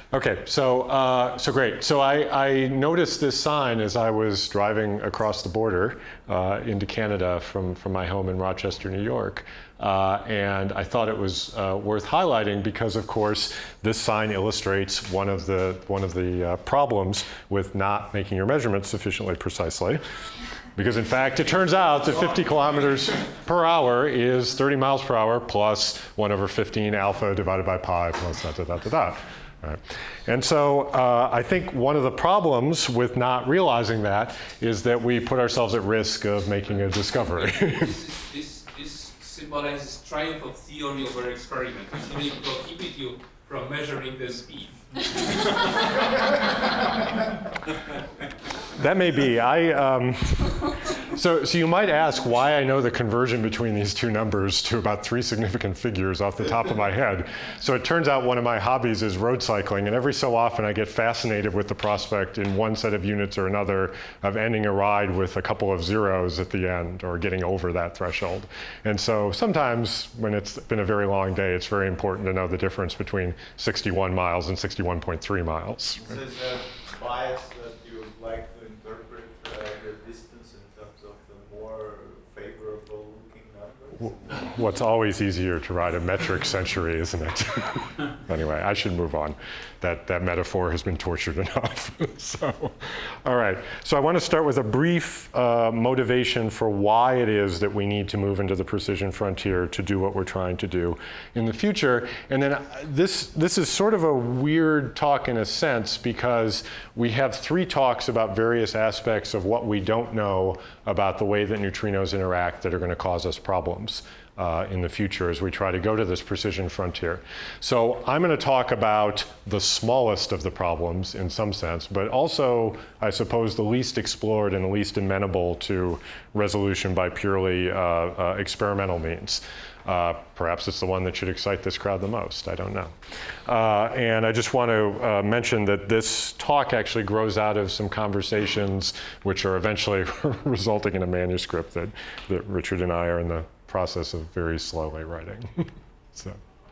Okay, so great. So I noticed this sign as I was driving across the border into Canada from my home in Rochester, New York. And I thought it was worth highlighting because, of course, this sign illustrates one of the problems with not making your measurements sufficiently precisely. Because in fact, it turns out that 50 kilometers per hour is 30 miles per hour plus 1/15 alpha divided by pi plus da da da da da. Right. And so I think one of the problems with not realizing that is that we put ourselves at risk of making a discovery. This symbolizes triumph of theory over experiment, which may prohibit you from measuring the speed. That may be. So you might ask why I know the conversion between these two numbers to about 3 significant figures off the top of my head. So it turns out one of my hobbies is road cycling, and every so often I get fascinated with the prospect in one set of units or another of ending a ride with a couple of zeros at the end or getting over that threshold. And so sometimes when it's been a very long day, it's very important to know the difference between 61 miles and 61.3 miles. So is there bias that you would like to interpret the distance in terms of the more favorable looking numbers? What's always easier to write a metric century, isn't it? Anyway, I should move on. That metaphor has been tortured enough. So, all right. So I want to start with a brief motivation for why it is that we need to move into the precision frontier to do what we're trying to do in the future. And then this is sort of a weird talk in a sense because we have 3 talks about various aspects of what we don't know about the way that neutrinos interact that are going to cause us problems in the future as we try to go to this precision frontier. So I'm going to talk about the smallest of the problems in some sense, but also, I suppose, the least explored and the least amenable to resolution by purely experimental means. Perhaps it's the one that should excite this crowd the most. I don't know. And I just want to mention that this talk actually grows out of some conversations which are eventually resulting in a manuscript that Richard and I are in the process of very slowly writing. So,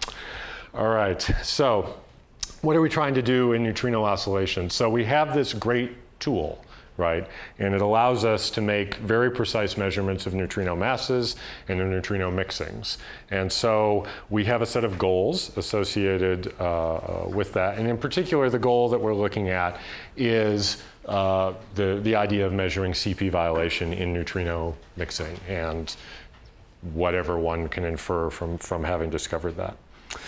all right. So what are we trying to do in neutrino oscillation? So we have this great tool, right? And it allows us to make very precise measurements of neutrino masses and of neutrino mixings. And so we have a set of goals associated with that. And in particular, the goal that we're looking at is the idea of measuring CP violation in neutrino mixing and whatever one can infer from having discovered that.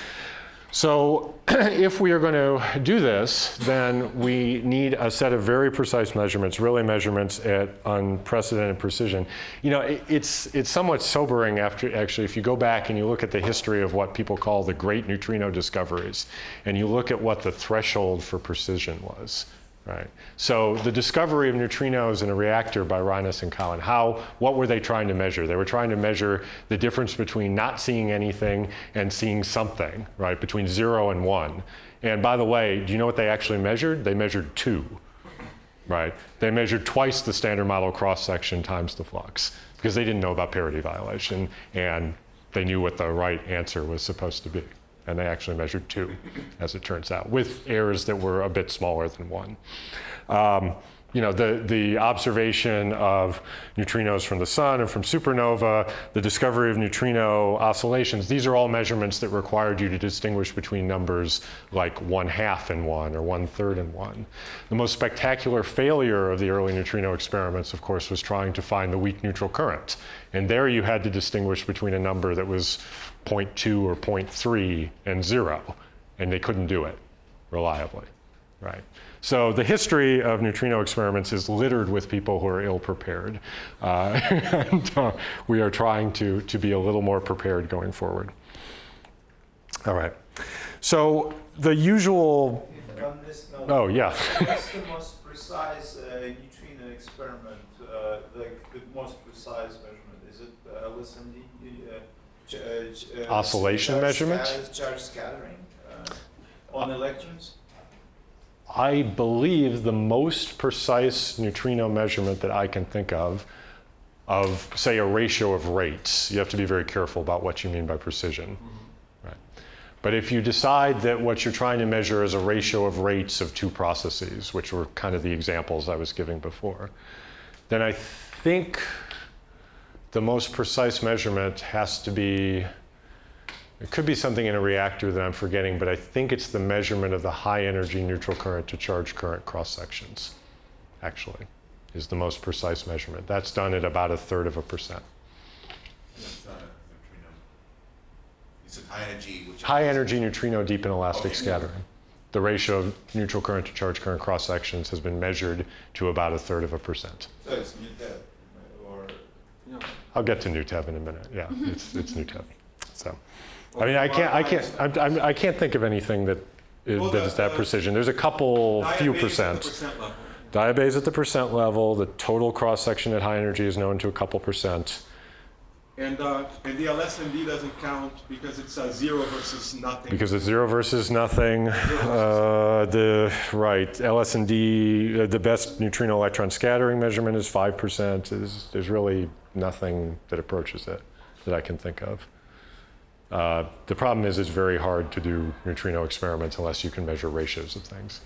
So if we are going to do this, then we need a set of very precise measurements, really measurements at unprecedented precision. You know, it's somewhat sobering actually, if you go back and you look at the history of what people call the great neutrino discoveries, and you look at what the threshold for precision was. Right. So the discovery of neutrinos in a reactor by Reines and Cowan, what were they trying to measure? They were trying to measure the difference between not seeing anything and seeing something, right, between 0 and 1. And by the way, do you know what they actually measured? They measured 2, right? They measured twice the standard model cross-section times the flux because they didn't know about parity violation and they knew what the right answer was supposed to be. And they actually measured 2, as it turns out, with errors that were a bit smaller than 1. You know, the observation of neutrinos from the sun and from supernova, the discovery of neutrino oscillations, these are all measurements that required you to distinguish between numbers like 1/2 and 1 or 1/3 and 1. The most spectacular failure of the early neutrino experiments, of course, was trying to find the weak neutral current. And there you had to distinguish between a number that was 0.2 or 0.3 and 0, and they couldn't do it reliably, right? So the history of neutrino experiments is littered with people who are ill-prepared, and we are trying to be a little more prepared going forward. All right, so the usual... On this note, oh, yeah. what's the most precise neutrino experiment, like the most precise measurement? Is it LSMD? Oscillation measurement? Charge scattering on electrons? I believe the most precise neutrino measurement that I can think of, say, a ratio of rates. You have to be very careful about what you mean by precision. Right. But if you decide that what you're trying to measure is a ratio of rates of two processes, which were kind of the examples I was giving before, then I think the most precise measurement has to be, it could be something in a reactor that I'm forgetting, but I think it's the measurement of the high energy neutral current to charge current cross sections, actually, is the most precise measurement. That's done at about 1/3%. That's not a neutrino. You said high energy, which High energy neutrino deep inelastic scattering. The ratio of neutral current to charge current cross sections has been measured to about 1/3%. So it's NuTev, or I'll get to NuTev in a minute. Yeah, it's NuTev. So, I mean, I can't think of anything that is that precision. There's a couple, few percent. Diabase at the percent level. The total cross section at high energy is known to a couple percent. And the LSND doesn't count because it's 0 versus nothing. Because it's 0 versus nothing. LSND, the best neutrino electron scattering measurement is 5%. There's really nothing that approaches it that I can think of. The problem is it's very hard to do neutrino experiments unless you can measure ratios of things.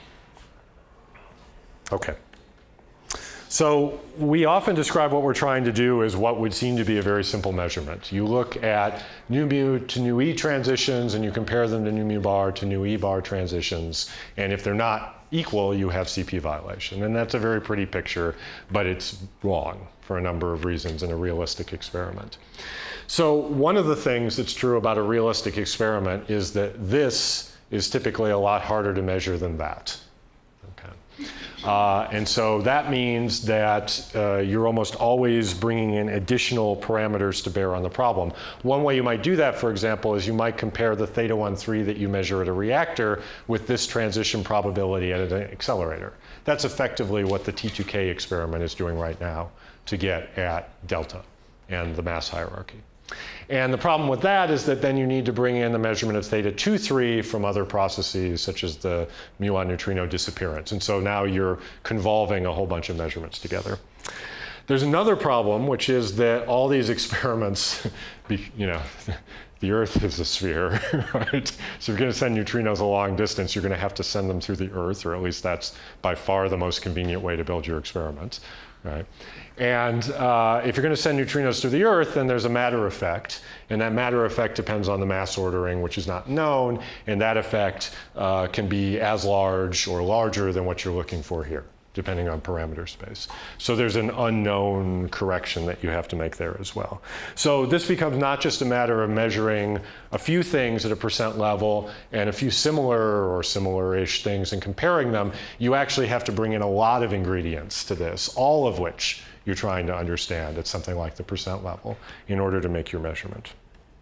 Okay. So we often describe what we're trying to do as what would seem to be a very simple measurement. You look at nu mu to nu e transitions and you compare them to nu mu bar to nu e bar transitions. And if they're not equal, you have CP violation. And that's a very pretty picture, but it's wrong for a number of reasons in a realistic experiment. So one of the things that's true about a realistic experiment is that this is typically a lot harder to measure than that. And so that means that you're almost always bringing in additional parameters to bear on the problem. One way you might do that, for example, is you might compare the theta 1,3 that you measure at a reactor with this transition probability at an accelerator. That's effectively what the T2K experiment is doing right now to get at delta and the mass hierarchy. And the problem with that is that then you need to bring in the measurement of theta 2,3 from other processes, such as the muon neutrino disappearance. And so now you're convolving a whole bunch of measurements together. There's another problem, which is that all these experiments, the Earth is a sphere, right? So if you're going to send neutrinos a long distance, you're going to have to send them through the Earth, or at least that's by far the most convenient way to build your experiment, right? And if you're going to send neutrinos through the Earth, then there's a matter effect. And that matter effect depends on the mass ordering, which is not known. And that effect can be as large or larger than what you're looking for here, depending on parameter space. So there's an unknown correction that you have to make there as well. So this becomes not just a matter of measuring a few things at a percent level and a few similar or similar-ish things and comparing them. You actually have to bring in a lot of ingredients to this, all of which you're trying to understand at something like the percent level in order to make your measurement.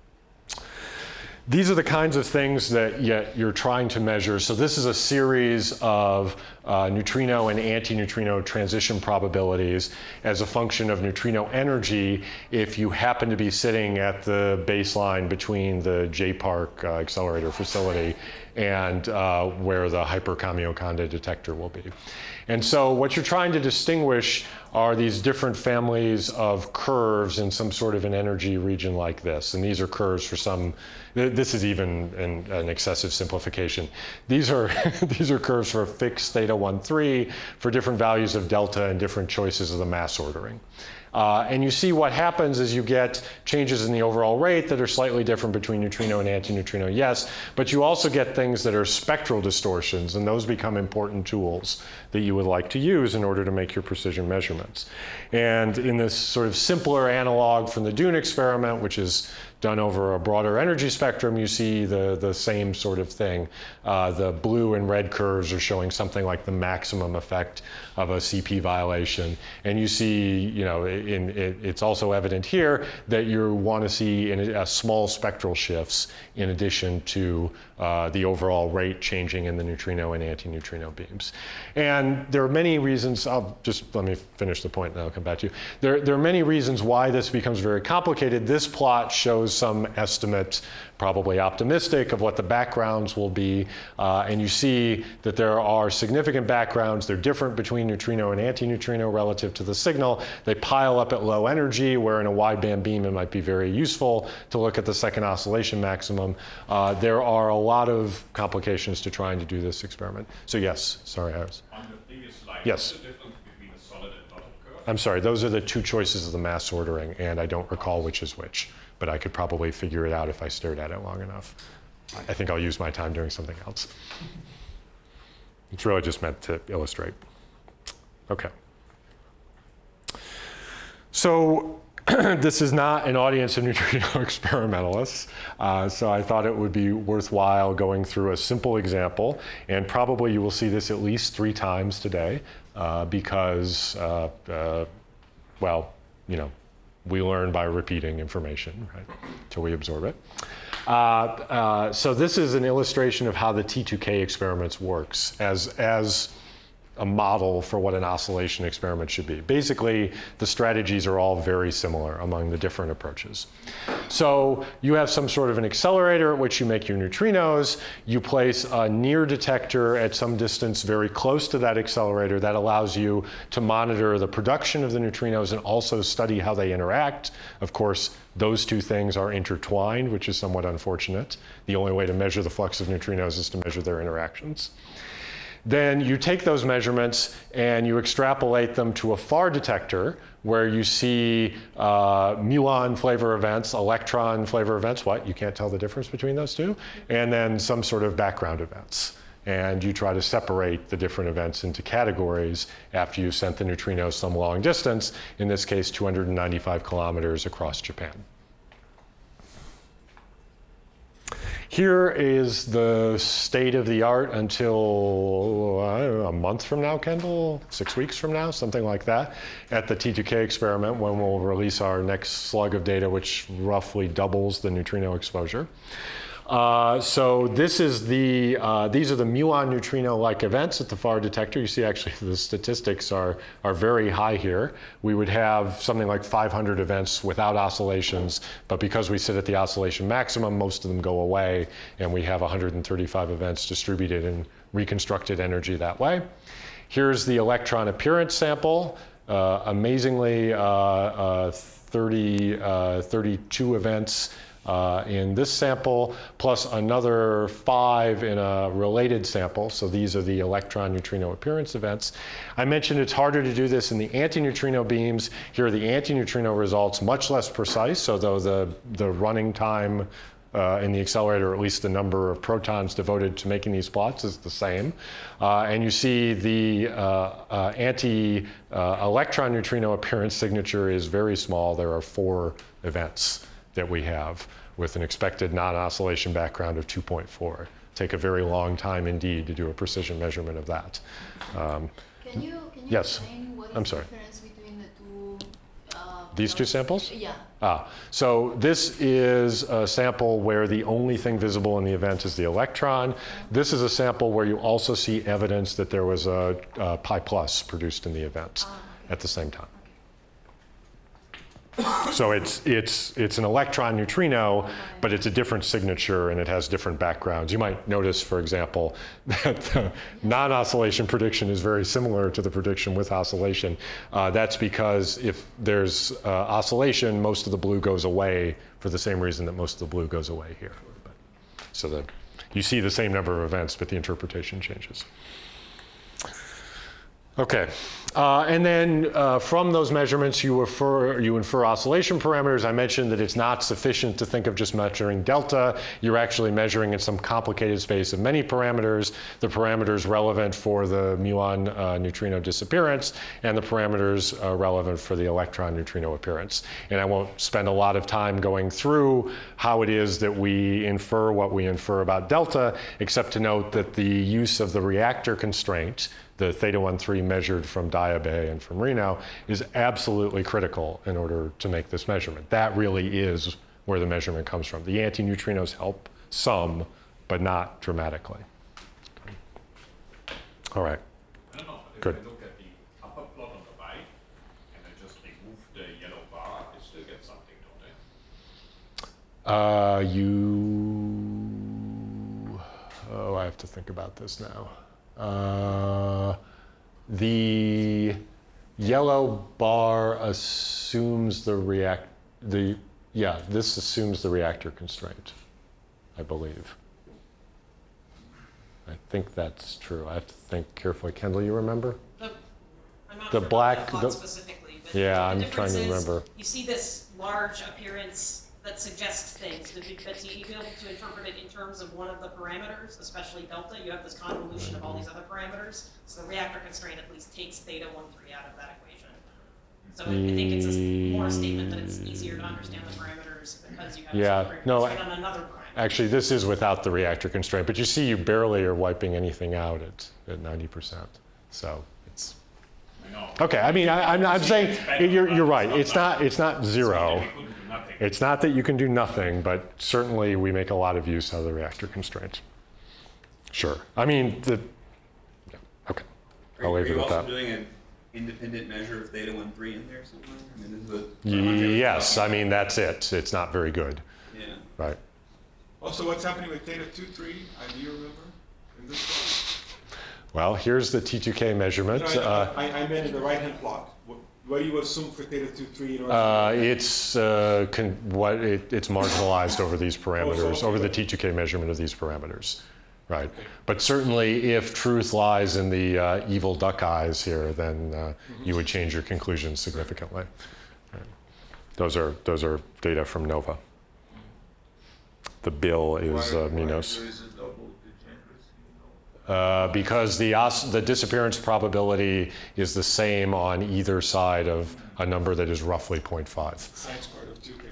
These are the kinds of things that you're trying to measure. So this is a series of neutrino and antineutrino transition probabilities as a function of neutrino energy if you happen to be sitting at the baseline between the JPARC accelerator facility and where the hyper-Kamiokande detector will be. And so what you're trying to distinguish are these different families of curves in some sort of an energy region like this. And these are curves for some, this is even an excessive simplification. These are, these are curves for a fixed theta 1,3 for different values of delta and different choices of the mass ordering. And you see what happens is you get changes in the overall rate that are slightly different between neutrino and antineutrino, yes, but you also get things that are spectral distortions, and those become important tools that you would like to use in order to make your precision measurements. And in this sort of simpler analog from the Dune experiment, which is done over a broader energy spectrum, you see the same sort of thing. The blue and red curves are showing something like the maximum effect of a CP violation. And you see, it's also evident here that you want to see small spectral shifts in addition to the overall rate changing in the neutrino and antineutrino beams. And there are many reasons, let me finish the point and then I'll come back to you. There are many reasons why this becomes very complicated. This plot shows shows some estimate, probably optimistic, of what the backgrounds will be. And you see that there are significant backgrounds. They're different between neutrino and antineutrino relative to the signal. They pile up at low energy, where in a wideband beam it might be very useful to look at the second oscillation maximum. There are a lot of complications to trying to do this experiment. So yes, sorry, Harris. On the previous slide, Yes. what's the difference between a solid and dotted curve? I'm sorry, those are the two choices of the mass ordering, and I don't recall which is which, but I could probably figure it out if I stared at it long enough. I think I'll use my time doing something else. It's really just meant to illustrate. Okay. So this is not an audience of neutrino experimentalists, so I thought it would be worthwhile going through a simple example, and probably you will see this at least 3 times today, because, well, you know, we learn by repeating information, right, until we absorb it. So this is an illustration of how the T2K experiments works as a model for what an oscillation experiment should be. Basically, the strategies are all very similar among the different approaches. So you have some sort of an accelerator at which you make your neutrinos. You place a near detector at some distance very close to that accelerator. That allows you to monitor the production of the neutrinos and also study how they interact. Of course, those two things are intertwined, which is somewhat unfortunate. The only way to measure the flux of neutrinos is to measure their interactions. Then you take those measurements and you extrapolate them to a far detector where you see muon flavor events, electron flavor events. What? You can't tell the difference between those two? And then some sort of background events. And you try to separate the different events into categories after you've sent the neutrinos some long distance, in this case 295 kilometers across Japan. Here is the state of the art until I don't know, a month from now, Kendall, 6 weeks from now, something like that, at the T2K experiment, when we'll release our next slug of data, which roughly doubles the neutrino exposure. So this is these are the muon neutrino-like events at the far detector. You see actually the statistics are very high here. We would have something like 500 events without oscillations, but because we sit at the oscillation maximum, most of them go away, and we have 135 events distributed in reconstructed energy that way. Here's the electron appearance sample. Amazingly, 32 events in this sample, plus another 5 in a related sample. So these are the electron neutrino appearance events. I mentioned it's harder to do this in the antineutrino beams. Here are the antineutrino results, much less precise. So though the running time in the accelerator, or at least the number of protons devoted to making these plots, is the same. And you see the anti-electron neutrino appearance signature is very small. There are 4 events that we have with an expected non-oscillation background of 2.4. Take a very long time indeed to do a precision measurement of that. Can you yes. explain what is I'm the sorry. difference between the two? These two samples? Yeah. So this is a sample where the only thing visible in the event is the electron. This is a sample where you also see evidence that there was a pi plus produced in the event at the same time. So it's an electron neutrino, but it's a different signature and it has different backgrounds. You might notice, for example, that the non-oscillation prediction is very similar to the prediction with oscillation. That's because if there's oscillation, most of the blue goes away for the same reason that most of the blue goes away here. So that you see the same number of events, but the interpretation changes. Okay, and then from those measurements you infer oscillation parameters. I mentioned that it's not sufficient to think of just measuring delta. You're actually measuring in some complicated space of many parameters, the parameters relevant for the muon neutrino disappearance and the parameters relevant for the electron neutrino appearance. And I won't spend a lot of time going through how it is that we infer what we infer about delta, except to note that the use of the reactor constraint, the theta-13 measured from Daya Bay and from Reno, is absolutely critical in order to make this measurement. That really is where the measurement comes from. The antineutrinos help some, but not dramatically. All right. I don't know, but Good. if I look at the upper plot on the right, and I just remove the yellow bar, I still get something, don't Oh, I have to think about this now. The yellow bar assumes this assumes the reactor constraint, I believe. I think that's true. I have to think carefully. Kendall, you remember? I'm not The sure black- about that plot specifically, but Yeah, the I'm difference trying to is remember. You see this large appearance that suggests things, but to be able to interpret it in terms of one of the parameters, especially delta, you have this convolution of all these other parameters. So the reactor constraint at least takes theta 1,3 out of that equation. So I think it's more a statement that it's easier to understand the parameters because you have Yeah, a no, constraint on another parameter. Actually, this is without the reactor constraint, but you see you barely are wiping anything out at 90%. So it's I know. okay. I mean, I'm saying you're right. It's not zero. We couldn't do nothing. It's not that you can do nothing, but certainly we make a lot of use of the reactor constraints. Sure. I mean, yeah, okay. I'll leave Are it you at also that. doing an independent measure of theta 1,3 in there somewhere? I mean, this is Yes, I mean, that's it. It's not very good, yeah. right? Also, what's happening with theta 2,3? Do you remember in this plot? Well, here's the T2K measurement. I meant in the right-hand plot. What do you assume for theta 2,3 in order It's marginalized over these parameters, over the T2K measurement of these parameters, right? But certainly, if truth lies in the evil duck eyes here, then you would change your conclusions significantly. Right. Those are data from NOVA. The bill is Minos. There is a double degeneracy, Because the disappearance probability is the same on either side of a number that is roughly 0.5. sine squared of 2k?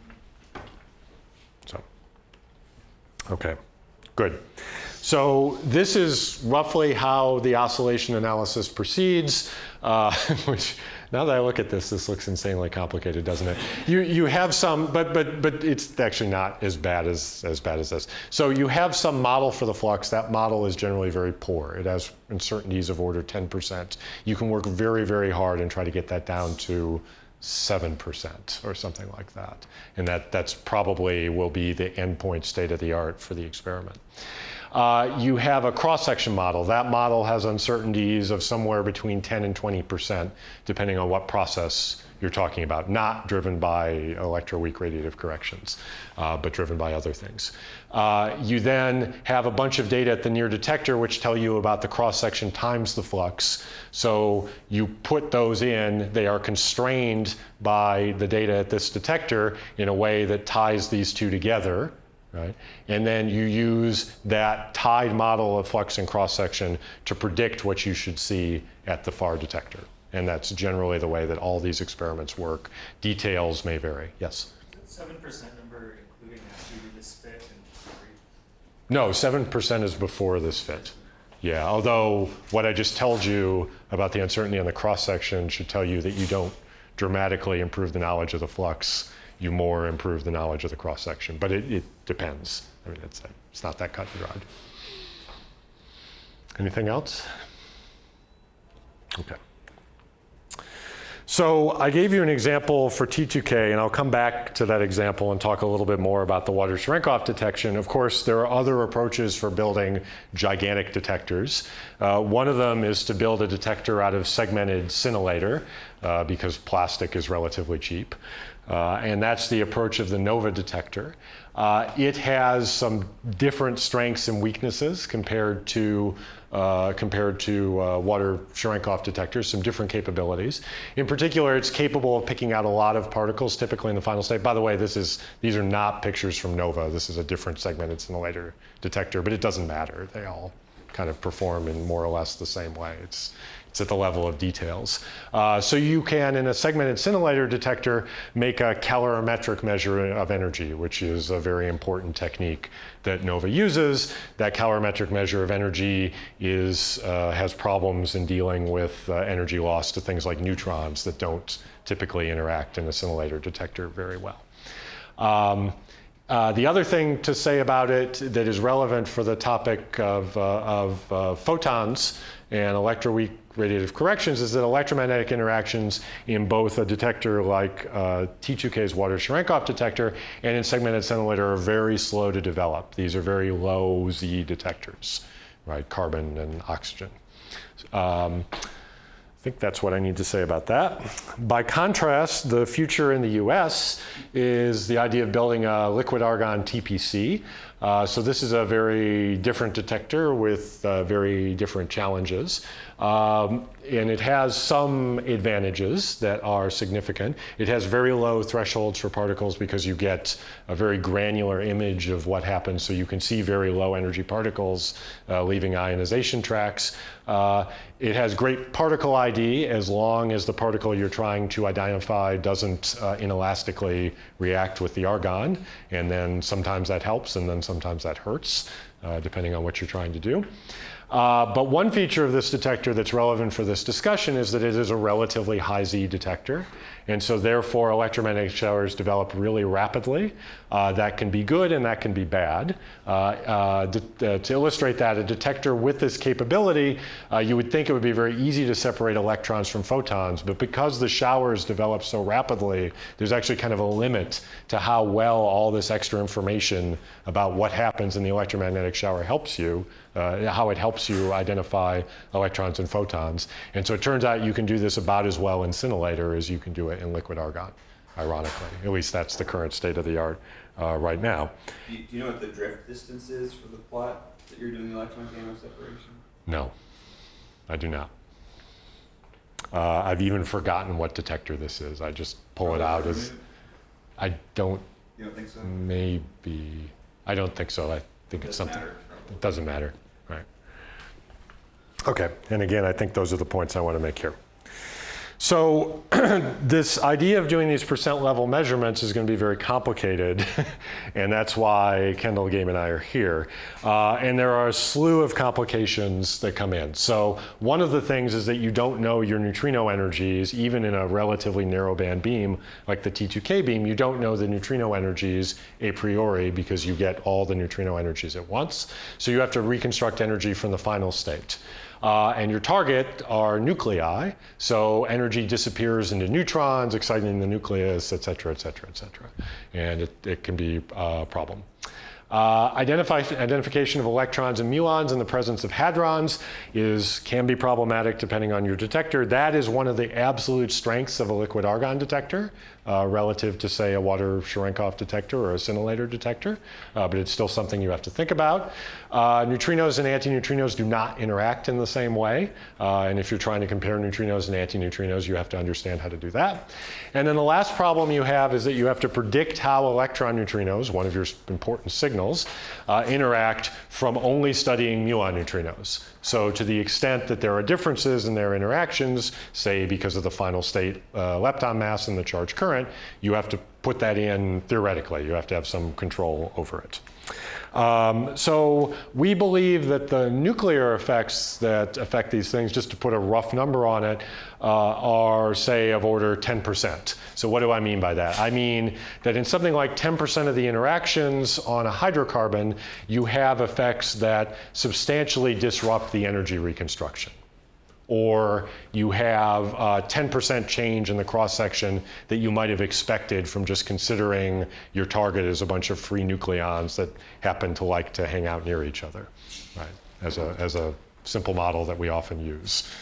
So, okay, good. So this is roughly how the oscillation analysis proceeds, which now that I look at this looks insanely complicated, doesn't it? You have some, but it's actually not as bad as this. So you have some model for the flux. That model is generally very poor. It has uncertainties of order 10%. You can work very, very hard and try to get that down to 7% or something like that. And that's probably will be the endpoint state of the art for the experiment. You have a cross-section model. That model has uncertainties of somewhere between 10 and 20%, depending on what process you're talking about, not driven by electroweak radiative corrections, but driven by other things. You then have a bunch of data at the near detector which tell you about the cross-section times the flux. So you put those in, they are constrained by the data at this detector in a way that ties these two together. Right? And then you use that tied model of flux and cross-section to predict what you should see at the far detector. And that's generally the way that all these experiments work. Details may vary. Yes? Is that 7% number including after you do this fit and No, 7% is before this fit. Yeah, although what I just told you about the uncertainty on the cross-section should tell you that you don't dramatically improve the knowledge of the flux. You more improve the knowledge of the cross-section. But it depends. I mean, it's not that cut and dried. Anything else? Okay. So I gave you an example for T2K, and I'll come back to that example and talk a little bit more about the Walter-Cherenkov detection. Of course, there are other approaches for building gigantic detectors. One of them is to build a detector out of segmented scintillator, because plastic is relatively cheap. And that's the approach of the NOVA detector. It has some different strengths and weaknesses compared to Walter-Cherenkov detectors, some different capabilities. In particular, it's capable of picking out a lot of particles, typically in the final state. By the way, these are not pictures from NOVA. This is a different segmented scintillator detector, but it doesn't matter. They all kind of perform in more or less the same way. It's at the level of details. So you can, in a segmented scintillator detector, make a calorimetric measure of energy, which is a very important technique that NOVA uses. That calorimetric measure of energy has problems in dealing with energy loss to things like neutrons that don't typically interact in a scintillator detector very well. The other thing to say about it that is relevant for the topic of photons and electroweak radiative corrections is that electromagnetic interactions in both a detector like T2K's Water-Cherenkov detector and in segmented scintillator are very slow to develop. These are very low Z detectors, right? Carbon and oxygen. I think that's what I need to say about that. By contrast, the future in the US is the idea of building a liquid argon TPC. So this is a very different detector with very different challenges. And it has some advantages that are significant. It has very low thresholds for particles because you get a very granular image of what happens, so you can see very low energy particles leaving ionization tracks. It has great particle ID as long as the particle you're trying to identify doesn't inelastically react with the argon, and then sometimes that helps and then sometimes that hurts, depending on what you're trying to do. But one feature of this detector that's relevant for this discussion is that it is a relatively high Z detector. And so therefore, electromagnetic showers develop really rapidly. That can be good and that can be bad. To illustrate that, a detector with this capability, you would think it would be very easy to separate electrons from photons. But because the showers develop so rapidly, there's actually kind of a limit to how well all this extra information about what happens in the electromagnetic shower helps you. How it helps you identify electrons and photons. And so it turns out you can do this about as well in scintillator as you can do it in liquid argon, ironically. At least that's the current state of the art right now. Do you know what the drift distance is for the plot that you're doing the electron gamma separation? No, I do not. I've even forgotten what detector this is. I just pull it out as, I don't. You don't think so? Maybe, I don't think so. I think it's something. It doesn't matter, right? Okay, and again, I think those are the points I want to make here. So this idea of doing these percent level measurements is going to be very complicated, and that's why Kendall, Gabe, and I are here. And there are a slew of complications that come in. So one of the things is that you don't know your neutrino energies, even in a relatively narrow band beam like the T2K beam. You don't know the neutrino energies a priori because you get all the neutrino energies at once. So you have to reconstruct energy from the final state. And your target are nuclei, so energy disappears into neutrons, exciting the nucleus, et cetera, et cetera, et cetera. And it can be a problem. Identification of electrons and muons in the presence of hadrons can be problematic depending on your detector. That is one of the absolute strengths of a liquid argon detector relative to, say, a Water-Cherenkov detector or a scintillator detector, but it's still something you have to think about. Neutrinos and antineutrinos do not interact in the same way, and if you're trying to compare neutrinos and antineutrinos, you have to understand how to do that. And then the last problem you have is that you have to predict how electron neutrinos, one of your important signals, interact from only studying muon neutrinos. So to the extent that there are differences in their interactions, say because of the final state lepton mass and the charge current, you have to put that in theoretically. You have to have some control over it. So we believe that the nuclear effects that affect these things, just to put a rough number on it, are, say, of order 10%. So what do I mean by that? I mean that in something like 10% of the interactions on a hydrocarbon, you have effects that substantially disrupt the energy reconstruction. Or you have a 10% change in the cross-section that you might have expected from just considering your target as a bunch of free nucleons that happen to like to hang out near each other, right? As a simple model that we often use.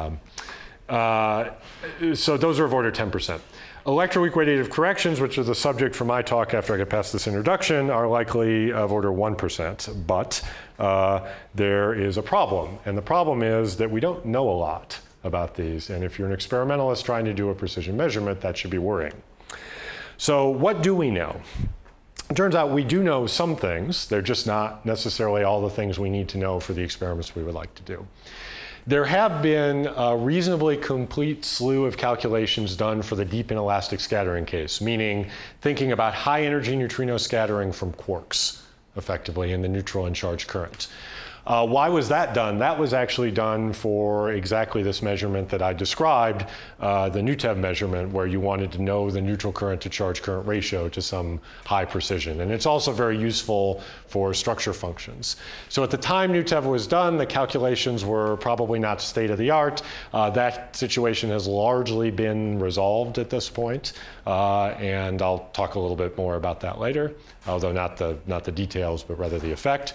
So those are of order 10%. Electroweak radiative corrections, which are the subject for my talk after I get past this introduction, are likely of order 1%, but there is a problem. And the problem is that we don't know a lot about these. And if you're an experimentalist trying to do a precision measurement, that should be worrying. So what do we know? It turns out we do know some things. They're just not necessarily all the things we need to know for the experiments we would like to do. There have been a reasonably complete slew of calculations done for the deep inelastic scattering case, meaning thinking about high energy neutrino scattering from quarks, effectively, in the neutral and charged current. Why was that done? That was actually done for exactly this measurement that I described, the NuTev measurement, where you wanted to know the neutral current to charge current ratio to some high precision. And it's also very useful for structure functions. So at the time NuTev was done, the calculations were probably not state of the art. That situation has largely been resolved at this point. And I'll talk a little bit more about that later, although not the details, but rather the effect.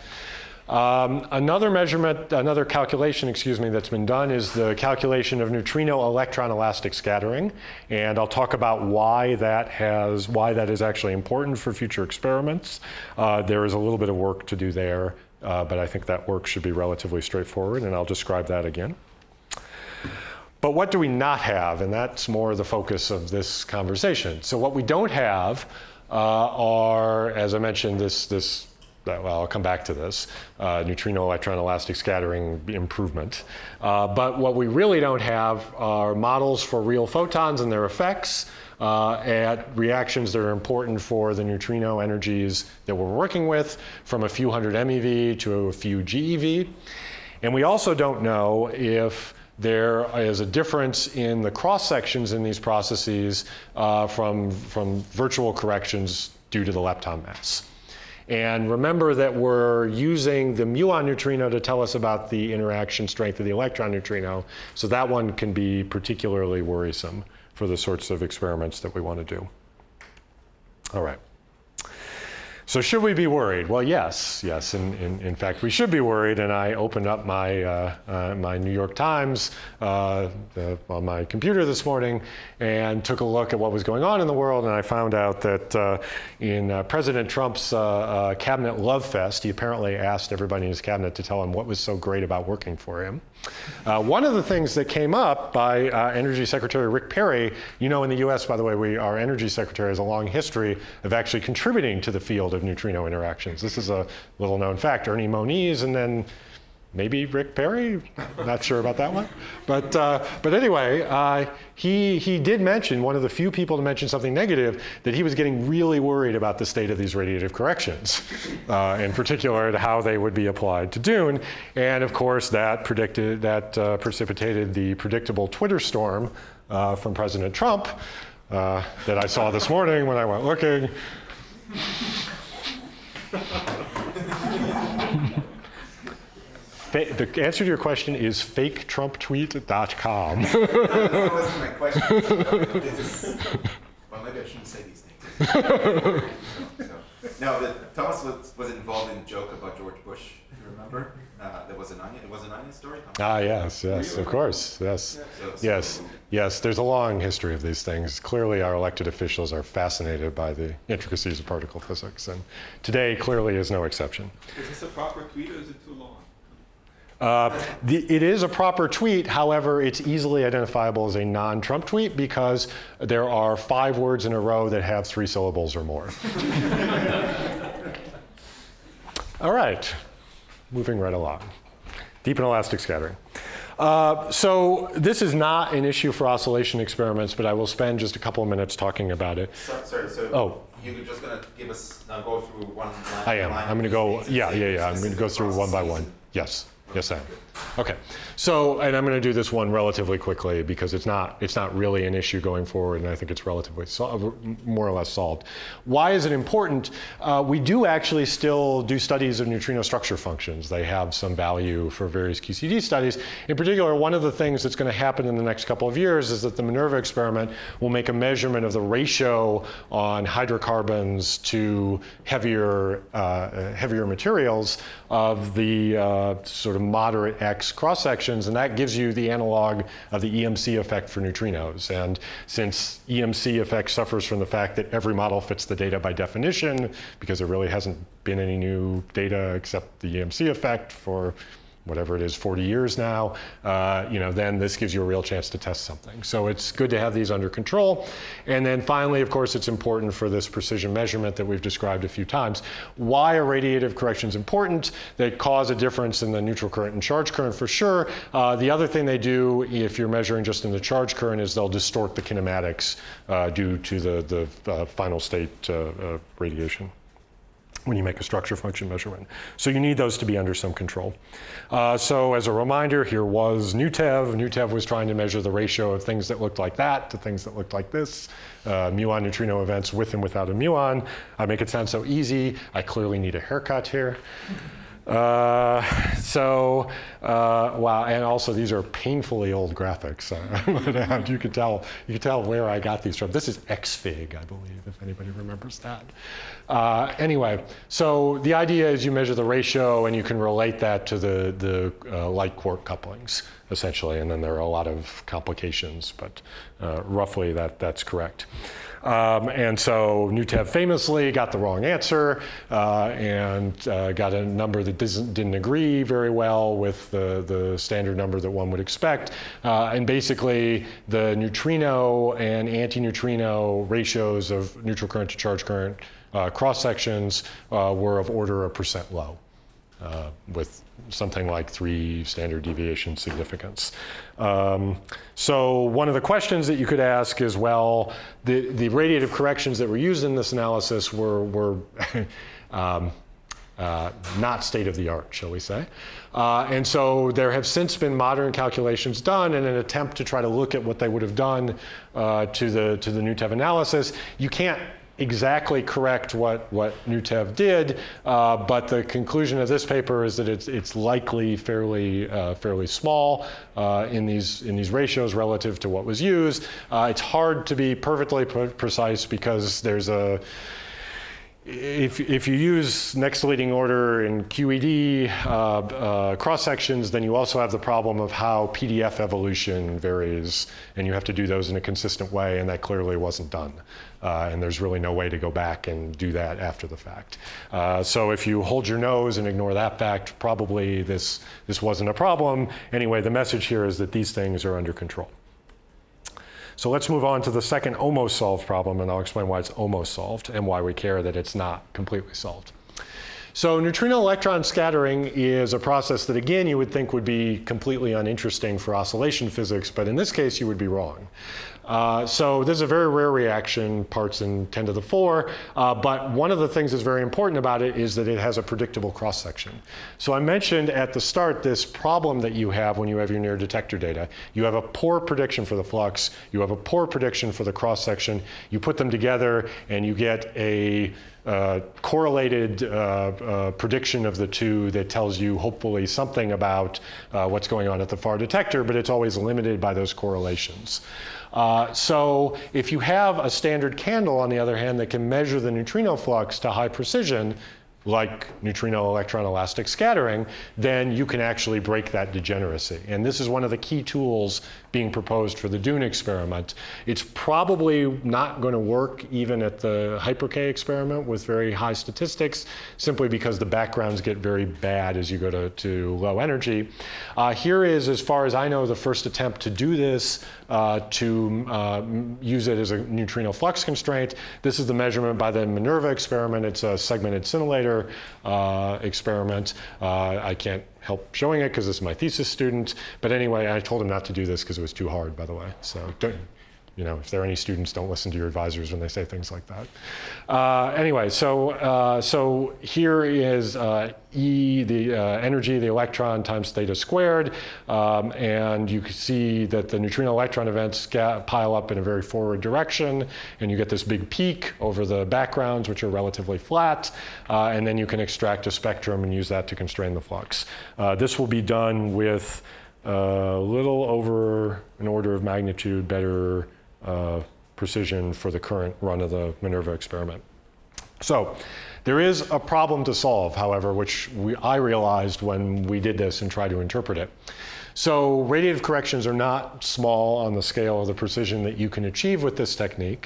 Another calculation, that's been done is the calculation of neutrino electron elastic scattering, and I'll talk about why that is actually important for future experiments. There is a little bit of work to do there, but I think that work should be relatively straightforward, and I'll describe that again. But what do we not have? And that's more the focus of this conversation. So what we don't have are, as I mentioned, well, I'll come back to this, neutrino electron elastic scattering improvement. But what we really don't have are models for real photons and their effects at reactions that are important for the neutrino energies that we're working with, from a few hundred MeV to a few GeV. And we also don't know if there is a difference in the cross sections in these processes from virtual corrections due to the lepton mass. And remember that we're using the muon neutrino to tell us about the interaction strength of the electron neutrino, so that one can be particularly worrisome for the sorts of experiments that we want to do. All right. So should we be worried? Well, yes. In fact, we should be worried. And I opened up my my New York Times on my computer this morning and took a look at what was going on in the world. And I found out that in President Trump's cabinet love fest, he apparently asked everybody in his cabinet to tell him what was so great about working for him. One of the things that came up by Energy Secretary Rick Perry, in the US, by the way, our Energy Secretary has a long history of actually contributing to the field of neutrino interactions. This is a little known fact. Ernie Moniz and then maybe Rick Perry, not sure about that one. But anyway, he did mention, one of the few people to mention something negative, that he was getting really worried about the state of these radiative corrections, in particular how they would be applied to Dune. And of course, that precipitated the predictable Twitter storm from President Trump that I saw this morning when I went looking. The answer to your question is faketrumptweet.com. That wasn't my question. Well, maybe I shouldn't say these things. No, Thomas was involved in a joke about George Bush, if you remember. There was an Onion story. Yes, of course, yes. Yes, there's a long history of these things. Clearly, our elected officials are fascinated by the intricacies of particle physics, and today clearly is no exception. Is this a proper tweet or is it too long? It is a proper tweet. However, it's easily identifiable as a non-Trump tweet because there are 5 words in a row that have 3 syllables or more. All right, moving right along. Deep inelastic scattering. So this is not an issue for oscillation experiments, but I will spend just a couple of minutes talking about it. Sorry, you're just going to give us, go through one line? I am. I'm going to go, I'm going to go through one by one. Yes, I am. Okay, so, and I'm going to do this one relatively quickly because it's not really an issue going forward, and I think it's relatively more or less solved. Why is it important? We do actually still do studies of neutrino structure functions. They have some value for various QCD studies. In particular, one of the things that's going to happen in the next couple of years is that the Minerva experiment will make a measurement of the ratio on hydrocarbons to heavier materials of the sort of moderate X cross sections, and that gives you the analog of the EMC effect for neutrinos. And since EMC effect suffers from the fact that every model fits the data by definition, because there really hasn't been any new data except the EMC effect for whatever it is, 40 years now, then this gives you a real chance to test something. So it's good to have these under control. And then finally, of course, it's important for this precision measurement that we've described a few times. Why are radiative corrections important? They cause a difference in the neutral current and charge current for sure. The other thing they do, if you're measuring just in the charge current, is they'll distort the kinematics due to the final state radiation. when you make a structure function measurement. So you need those to be under some control. So as a reminder, here was NuTev. NuTev was trying to measure the ratio of things that looked like that to things that looked like this. Muon neutrino events with and without a muon. I make it sound so easy. I clearly need a haircut here. Wow, and also these are painfully old graphics. You can tell where I got these from. This is XFIG, I believe, if anybody remembers that. Anyway, so the idea is you measure the ratio and you can relate that to the light quark couplings, essentially, and then there are a lot of complications, but roughly that's correct. And so NuTev famously got the wrong answer and got a number that didn't agree very well with the standard number that one would expect. And basically, the neutrino and antineutrino ratios of neutral current to charge current cross sections were of order of percent low, with something like 3 standard deviation significance. So one of the questions that you could ask is, well, the radiative corrections that were used in this analysis were not state-of-the-art, shall we say. And so there have since been modern calculations done in an attempt to try to look at what they would have done to the NuTev analysis. You can't exactly correct what NuTev did, but the conclusion of this paper is that it's likely fairly small in these ratios relative to what was used. It's hard to be perfectly precise because there's if you use next leading order in QED cross sections, then you also have the problem of how PDF evolution varies, and you have to do those in a consistent way, and that clearly wasn't done. And there's really no way to go back and do that after the fact. So if you hold your nose and ignore that fact, probably this wasn't a problem. Anyway, the message here is that these things are under control. So let's move on to the second almost solved problem, and I'll explain why it's almost solved and why we care that it's not completely solved. So neutrino electron scattering is a process that, again, you would think would be completely uninteresting for oscillation physics, but in this case, you would be wrong. So this is a very rare reaction, parts in 10 to the 4, but one of the things that's very important about it is that it has a predictable cross-section. So I mentioned at the start this problem that you have when you have your near detector data. You have a poor prediction for the flux, you have a poor prediction for the cross-section, you put them together and you get a correlated prediction of the two that tells you hopefully something about what's going on at the far detector, but it's always limited by those correlations. So if you have a standard candle, on the other hand, that can measure the neutrino flux to high precision, like neutrino electron elastic scattering, then you can actually break that degeneracy. And this is one of the key tools being proposed for the Dune experiment. It's probably not going to work even at the Hyper-K experiment with very high statistics, simply because the backgrounds get very bad as you go to low energy. Here is, as far as I know, the first attempt to do this, to use it as a neutrino flux constraint. This is the measurement by the Minerva experiment. It's a segmented scintillator experiment. I can't help showing it because it's my thesis student. But anyway, I told him not to do this because it was too hard, by the way. So don't, if there are any students, don't listen to your advisors when they say things like that. Anyway, so here is E, the energy of the electron times theta squared. And you can see that the neutrino electron events pile up in a very forward direction. And you get this big peak over the backgrounds, which are relatively flat. And then you can extract a spectrum and use that to constrain the flux. This will be done with a little over an order of magnitude better precision for the current run of the Minerva experiment. So there is a problem to solve, however, which I realized when we did this and tried to interpret it. So radiative corrections are not small on the scale of the precision that you can achieve with this technique.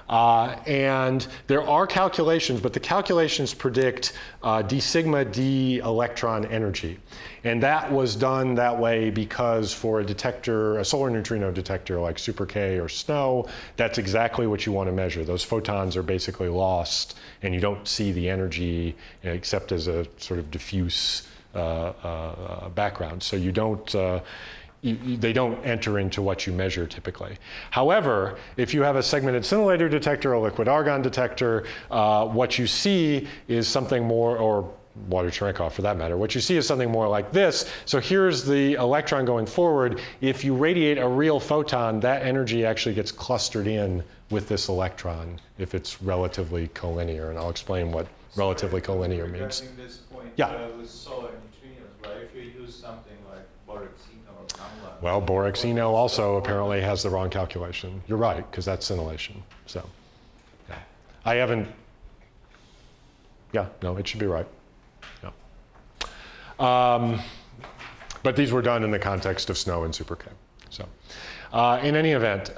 And there are calculations, but the calculations predict d sigma d electron energy. And that was done that way because for a detector, a solar neutrino detector like Super-K or SNO, that's exactly what you want to measure. Those photons are basically lost, and you don't see the energy except as a sort of diffuse background. So you don't they don't enter into what you measure typically. However, if you have a segmented scintillator detector, a liquid argon detector, what you see is something more, or water Cherenkov for that matter, what you see is something more like this. So here's the electron going forward. If you radiate a real photon, that energy actually gets clustered in with this electron if it's relatively collinear, and I'll explain what relatively collinear means. Regarding this point, Yeah. with solar neutrinos, right? If you use something like Borexino or Gamma. Well, Borexino also apparently has the wrong calculation. You're right, because that's scintillation. So, yeah. I haven't, yeah, no, it should be right. Yeah. But these were done in the context of SNO and Super K. So, in any event,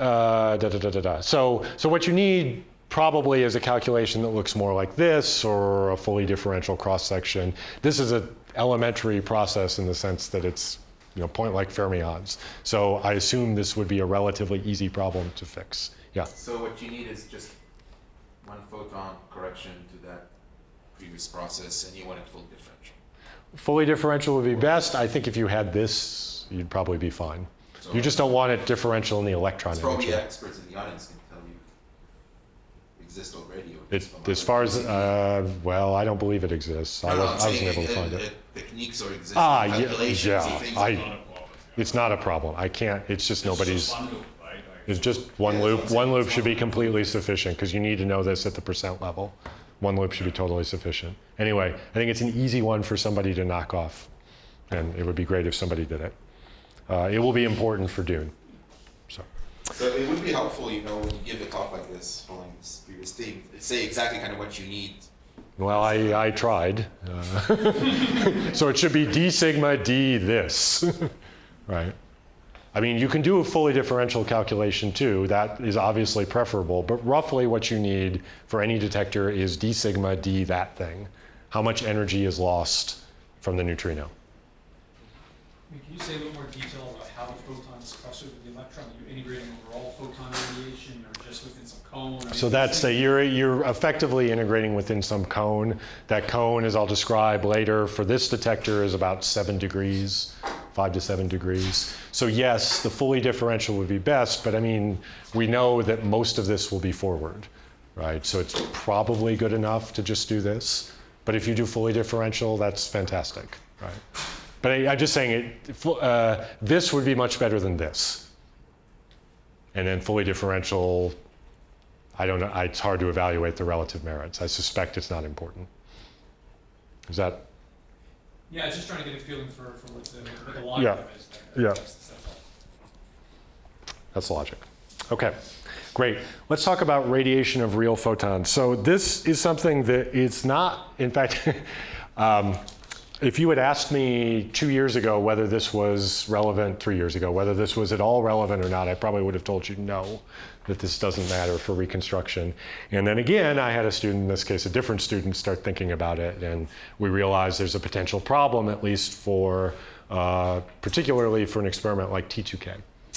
So what you need probably is a calculation that looks more like this, or a fully differential cross-section. This is an elementary process in the sense that it's, you know, point like fermions. So I assume this would be a relatively easy problem to fix. Yeah. So what you need is just one photon correction to that previous process, and you want it full differential. Fully differential would be best. I think if you had this, you'd probably be fine. So You just don't want it differential in the electron it's probably energy. experts in the audience can tell you exist already. Or just from As other far as, places. well, I don't believe it exists. I No, I'm wasn't saying able to find it. Techniques or existing Ah, yeah, calculations. yeah. things I- Not a problem. It's not a problem. I can't, it's just nobody's, One loop, right? Like, it's just one loop. One loop should be completely sufficient because you need to know this at the percent level. One loop should be totally sufficient. Anyway, I think it's an easy one for somebody to knock off. And it would be great if somebody did it. It will be important for Dune. So, So it would be helpful, you know, when you give a talk like this, following this previous theme, say exactly kind of what you need. well, I tried. So it should be d sigma d this, right? I mean, you can do a fully differential calculation too. That is obviously preferable. But roughly what you need for any detector is d sigma d that thing. How much energy is lost from the neutrino? Can you say a little more detail about how the photon is clustered with the electron? Are you integrating overall photon radiation or just within some cone? I mean, So that's you're effectively integrating within some cone. That cone, as I'll describe later, for this detector is about 7 degrees, 5 to 7 degrees. So yes, the fully differential would be best, but I mean, we know that most of this will be forward, right? So it's probably good enough to just do this. But if you do fully differential, that's fantastic, right? But I'm just saying, this would be much better than this. And then fully differential, I don't know, it's hard to evaluate the relative merits. I suspect it's not important. Is that? Yeah, it's just trying to get a feeling for what the logic Yeah. of it is there. Yeah. That's all. That's logic. Okay, great. Let's talk about radiation of real photons. So this is something that it's not, in fact, if you had asked me 2 years ago whether this was relevant, 3 years ago, whether this was at all relevant or not, I probably would have told you no, that this doesn't matter for reconstruction. And then again, I had a student, in this case a different student, start thinking about it, and we realized there's a potential problem, at least for, particularly for an experiment like T2K.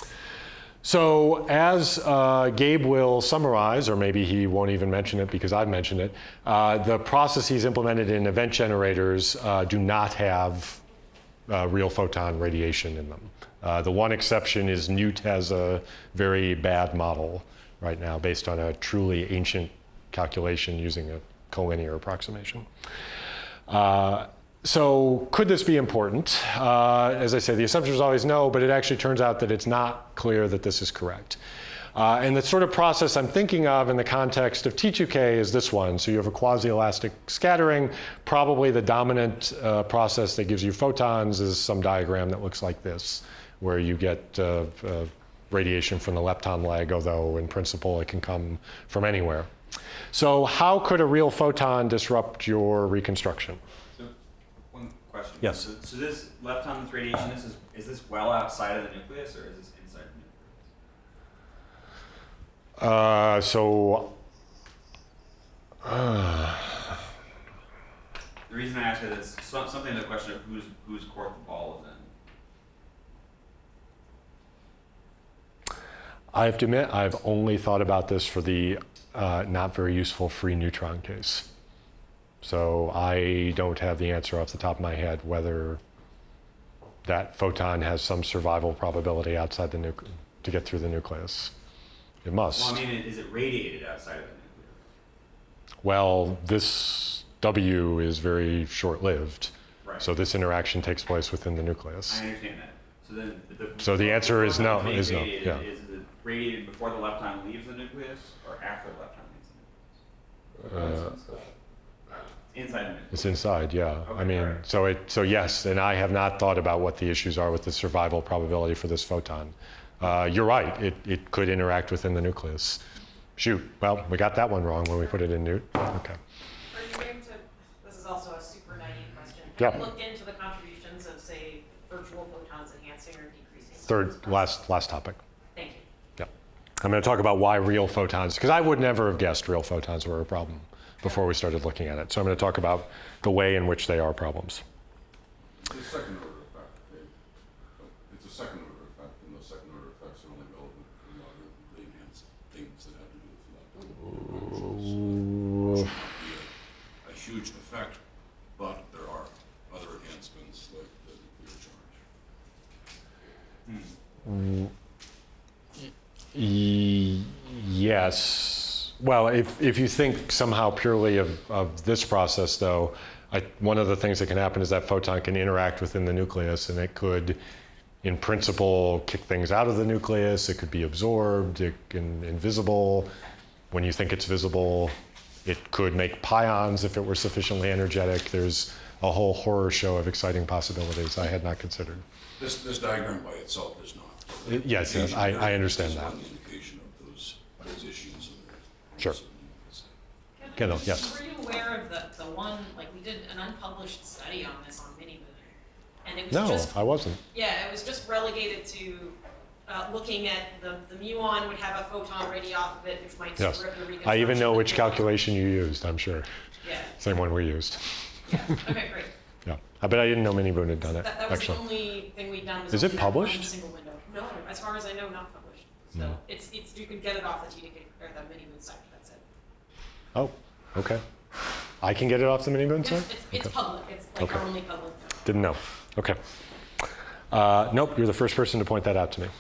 So as Gabe will summarize, or maybe he won't even mention it because I've mentioned it, the processes implemented in event generators do not have real photon radiation in them. The one exception is Newt has a very bad model right now based on a truly ancient calculation using a collinear approximation. So could this be important? As I say, the assumption is always no, but it actually turns out that it's not clear that this is correct. And the sort of process I'm thinking of in the context of T2K is this one. So you have a quasi-elastic scattering. Probably the dominant process that gives you photons is some diagram that looks like this, where you get radiation from the lepton leg, although in principle it can come from anywhere. So how could a real photon disrupt your reconstruction? Question. Yes. So this lepton with radiation, is this well outside of the nucleus or is this inside the nucleus? The reason I ask it is something in the question of whose court the ball is in. I have to admit, I've only thought about this for the not very useful free neutron case. So I don't have the answer off the top of my head whether that photon has some survival probability outside the to get through the nucleus. It must. Well, I mean, is it radiated outside of the nucleus? Well, this W is very short-lived. Right. So this interaction takes place within the nucleus. I understand that. So then, So the answer is no, photon is no, radiated, yeah. Is it radiated before the lepton leaves the nucleus, or after the lepton leaves the nucleus? Inside the nucleus. It's inside, yeah. Okay, I mean, alright. so yes, and I have not thought about what the issues are with the survival probability for this photon. You're right, it could interact within the nucleus. Shoot, well, we got that one wrong when we put it in newt. Okay. Are you able to, this is also a super naive question. Yeah. Have you looked into the contributions of, say, virtual photons enhancing or decreasing? Third, last topic. Thank you. Yeah. I'm going to talk about why real photons, because I would never have guessed real photons were a problem before we started looking at it. So I'm going to talk about the way in which they are problems. It's a second order effect. Okay? It's a second order effect, and those second order effects are only relevant for the enhanced things that have to do with lepton. It should not be a huge effect, but there are other enhancements like the nuclear charge. Yes. Well, if you think somehow purely of this process, though, one of the things that can happen is that photon can interact within the nucleus, and it could, in principle, kick things out of the nucleus. It could be absorbed. It can invisible. When you think it's visible, it could make pions if it were sufficiently energetic. There's a whole horror show of exciting possibilities I had not considered. This diagram by itself is not. Yes, I understand that. It's one indication of those issues. Sure. Kendall, yes. Were you aware of the one, like we did an unpublished study on this on Minimoon, and it was No, just, I wasn't. yeah, it was just relegated to looking at the muon would have a photon already off of it, which might Yes. disrupt the reconstruction. I even know of the which muon. calculation you used, I'm sure. Yeah, Same one we used. yeah, okay, great. Yeah. I bet I didn't know Minimoon had done it, That was actually. the only thing we'd done. Was Is it only that one published? single window. No, as far as I know, not published. So No. it's you can get it off the TDK or the Minimoon site. That's it. Oh, okay. I can get it off the Minimoon site? It's Okay. public. It's like Okay. our only public. Didn't know. Okay. Nope, you're the first person to point that out to me.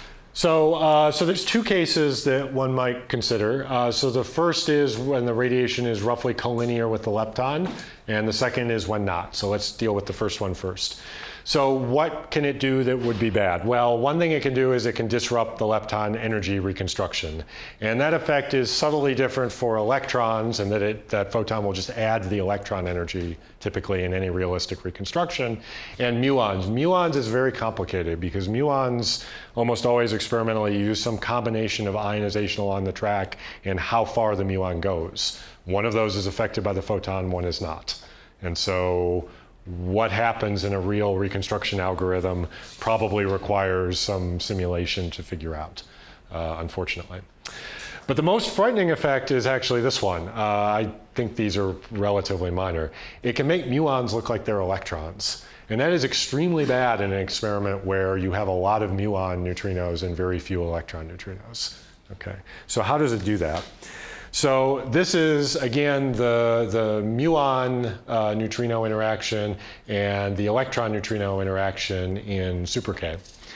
So there's two cases that one might consider. So the first is when the radiation is roughly collinear with the lepton, and the second is when not. So let's deal with the first one first. So what can it do that would be bad? Well, one thing it can do is it can disrupt the lepton energy reconstruction. And that effect is subtly different for electrons, and that photon will just add the electron energy typically in any realistic reconstruction. And muons. Muons is very complicated because muons almost always experimentally use some combination of ionization along the track and how far the muon goes. One of those is affected by the photon, one is not. And so what happens in a real reconstruction algorithm probably requires some simulation to figure out, unfortunately. But the most frightening effect is actually this one. I think these are relatively minor. It can make muons look like they're electrons. And that is extremely bad in an experiment where you have a lot of muon neutrinos and very few electron neutrinos. Okay, so how does it do that? So this is, again, the muon neutrino interaction and the electron neutrino interaction in super K.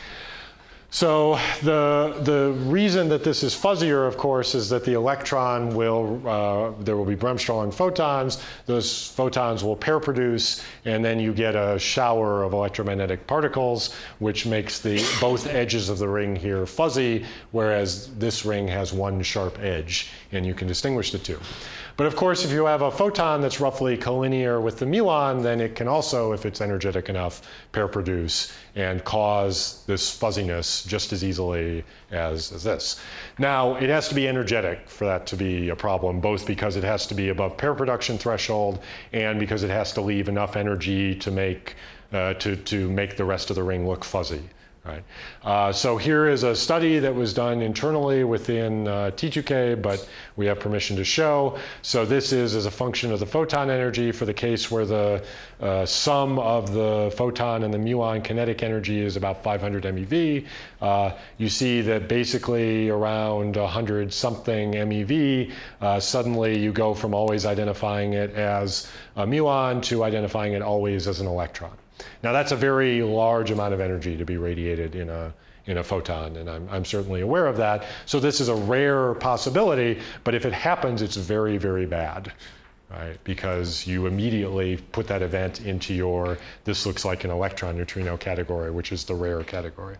So the reason that this is fuzzier, of course, is that the electron will, there will be Bremsstrahlung photons. Those photons will pair produce, and then you get a shower of electromagnetic particles, which makes both edges of the ring here fuzzy, whereas this ring has one sharp edge, and you can distinguish the two. But of course, if you have a photon that's roughly collinear with the muon, then it can also, if it's energetic enough, pair produce and cause this fuzziness just as easily as this. Now, it has to be energetic for that to be a problem, both because it has to be above pair production threshold and because it has to leave enough energy to make the rest of the ring look fuzzy. Right. So here is a study that was done internally within T2K, but we have permission to show. So this is as a function of the photon energy for the case where the sum of the photon and the muon kinetic energy is about 500 MeV. You see that basically around 100 something MeV, suddenly you go from always identifying it as a muon to identifying it always as an electron. Now that's a very large amount of energy to be radiated in a photon, and I'm certainly aware of that. So this is a rare possibility, but if it happens, it's very, very bad, right? Because you immediately put that event into your, this looks like an electron neutrino category, which is the rare category.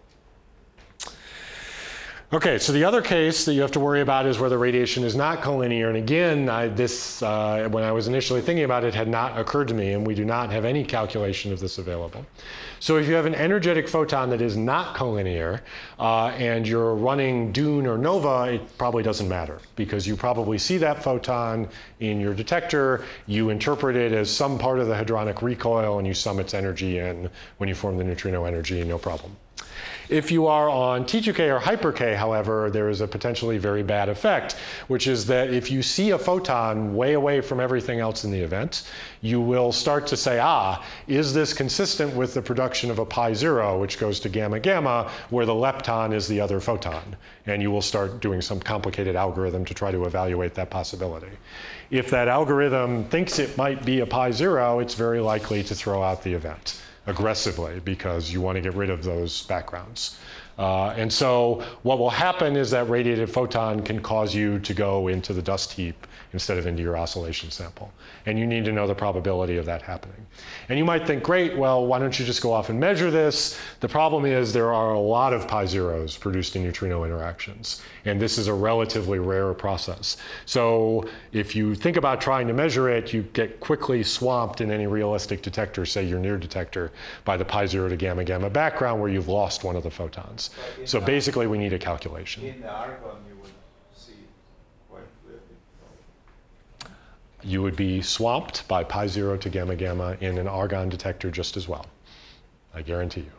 Okay, so the other case that you have to worry about is where the radiation is not collinear. And again, when I was initially thinking about it, had not occurred to me, and we do not have any calculation of this available. So if you have an energetic photon that is not collinear, and you're running Dune or Nova, it probably doesn't matter, because you probably see that photon in your detector, you interpret it as some part of the hadronic recoil, and you sum its energy in when you form the neutrino energy, no problem. If you are on T2K or hyper-K, however, there is a potentially very bad effect, which is that if you see a photon way away from everything else in the event, you will start to say, is this consistent with the production of a pi zero, which goes to gamma gamma, where the lepton is the other photon? And you will start doing some complicated algorithm to try to evaluate that possibility. If that algorithm thinks it might be a pi zero, it's very likely to throw out the event aggressively, because you want to get rid of those backgrounds. And so what will happen is that radiated photon can cause you to go into the dust heap instead of into your oscillation sample. And you need to know the probability of that happening. And you might think, great, well, why don't you just go off and measure this? The problem is there are a lot of pi zeros produced in neutrino interactions. And this is a relatively rare process. So if you think about trying to measure it, you get quickly swamped in any realistic detector, say your near detector, by the pi zero to gamma gamma background where you've lost one of the photons. So basically we need a calculation. In the argon you would see quite clearly. You would be swamped by pi zero to gamma gamma in an argon detector just as well. I guarantee you.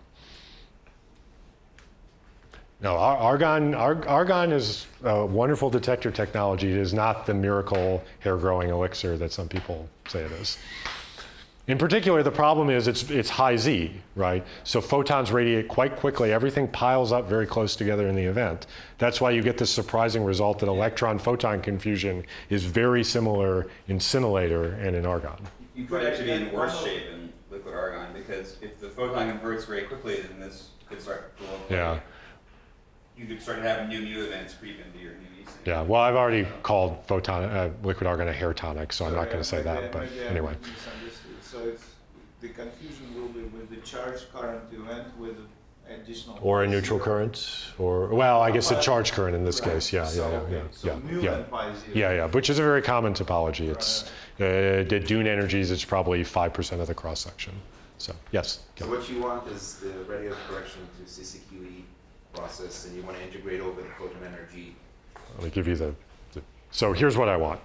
No, argon is a wonderful detector technology. It is not the miracle hair-growing elixir that some people say it is. In particular, the problem is it's high Z, right? So photons radiate quite quickly. Everything piles up very close together in the event. That's why you get this surprising result that electron-photon confusion is very similar in scintillator and in argon. You could actually be in worse shape in liquid argon, because if the photon converts very quickly, then this could start to look like you could start to have new events creep into your new state. Yeah, well, I've already called liquid argon a hair tonic, so I'm not going to say that, but anyway. So it's, the confusion will be with the charge current event with additional... Or a neutral current, or, well, I guess a charge current in this case, yeah. Yeah, which is a very common topology. It's, the Dune energies, it's probably 5% of the cross-section. So, yes? So what you want is the radial correction to CCQE process, and you want to integrate over the photon energy. Let me give you so here's what I want.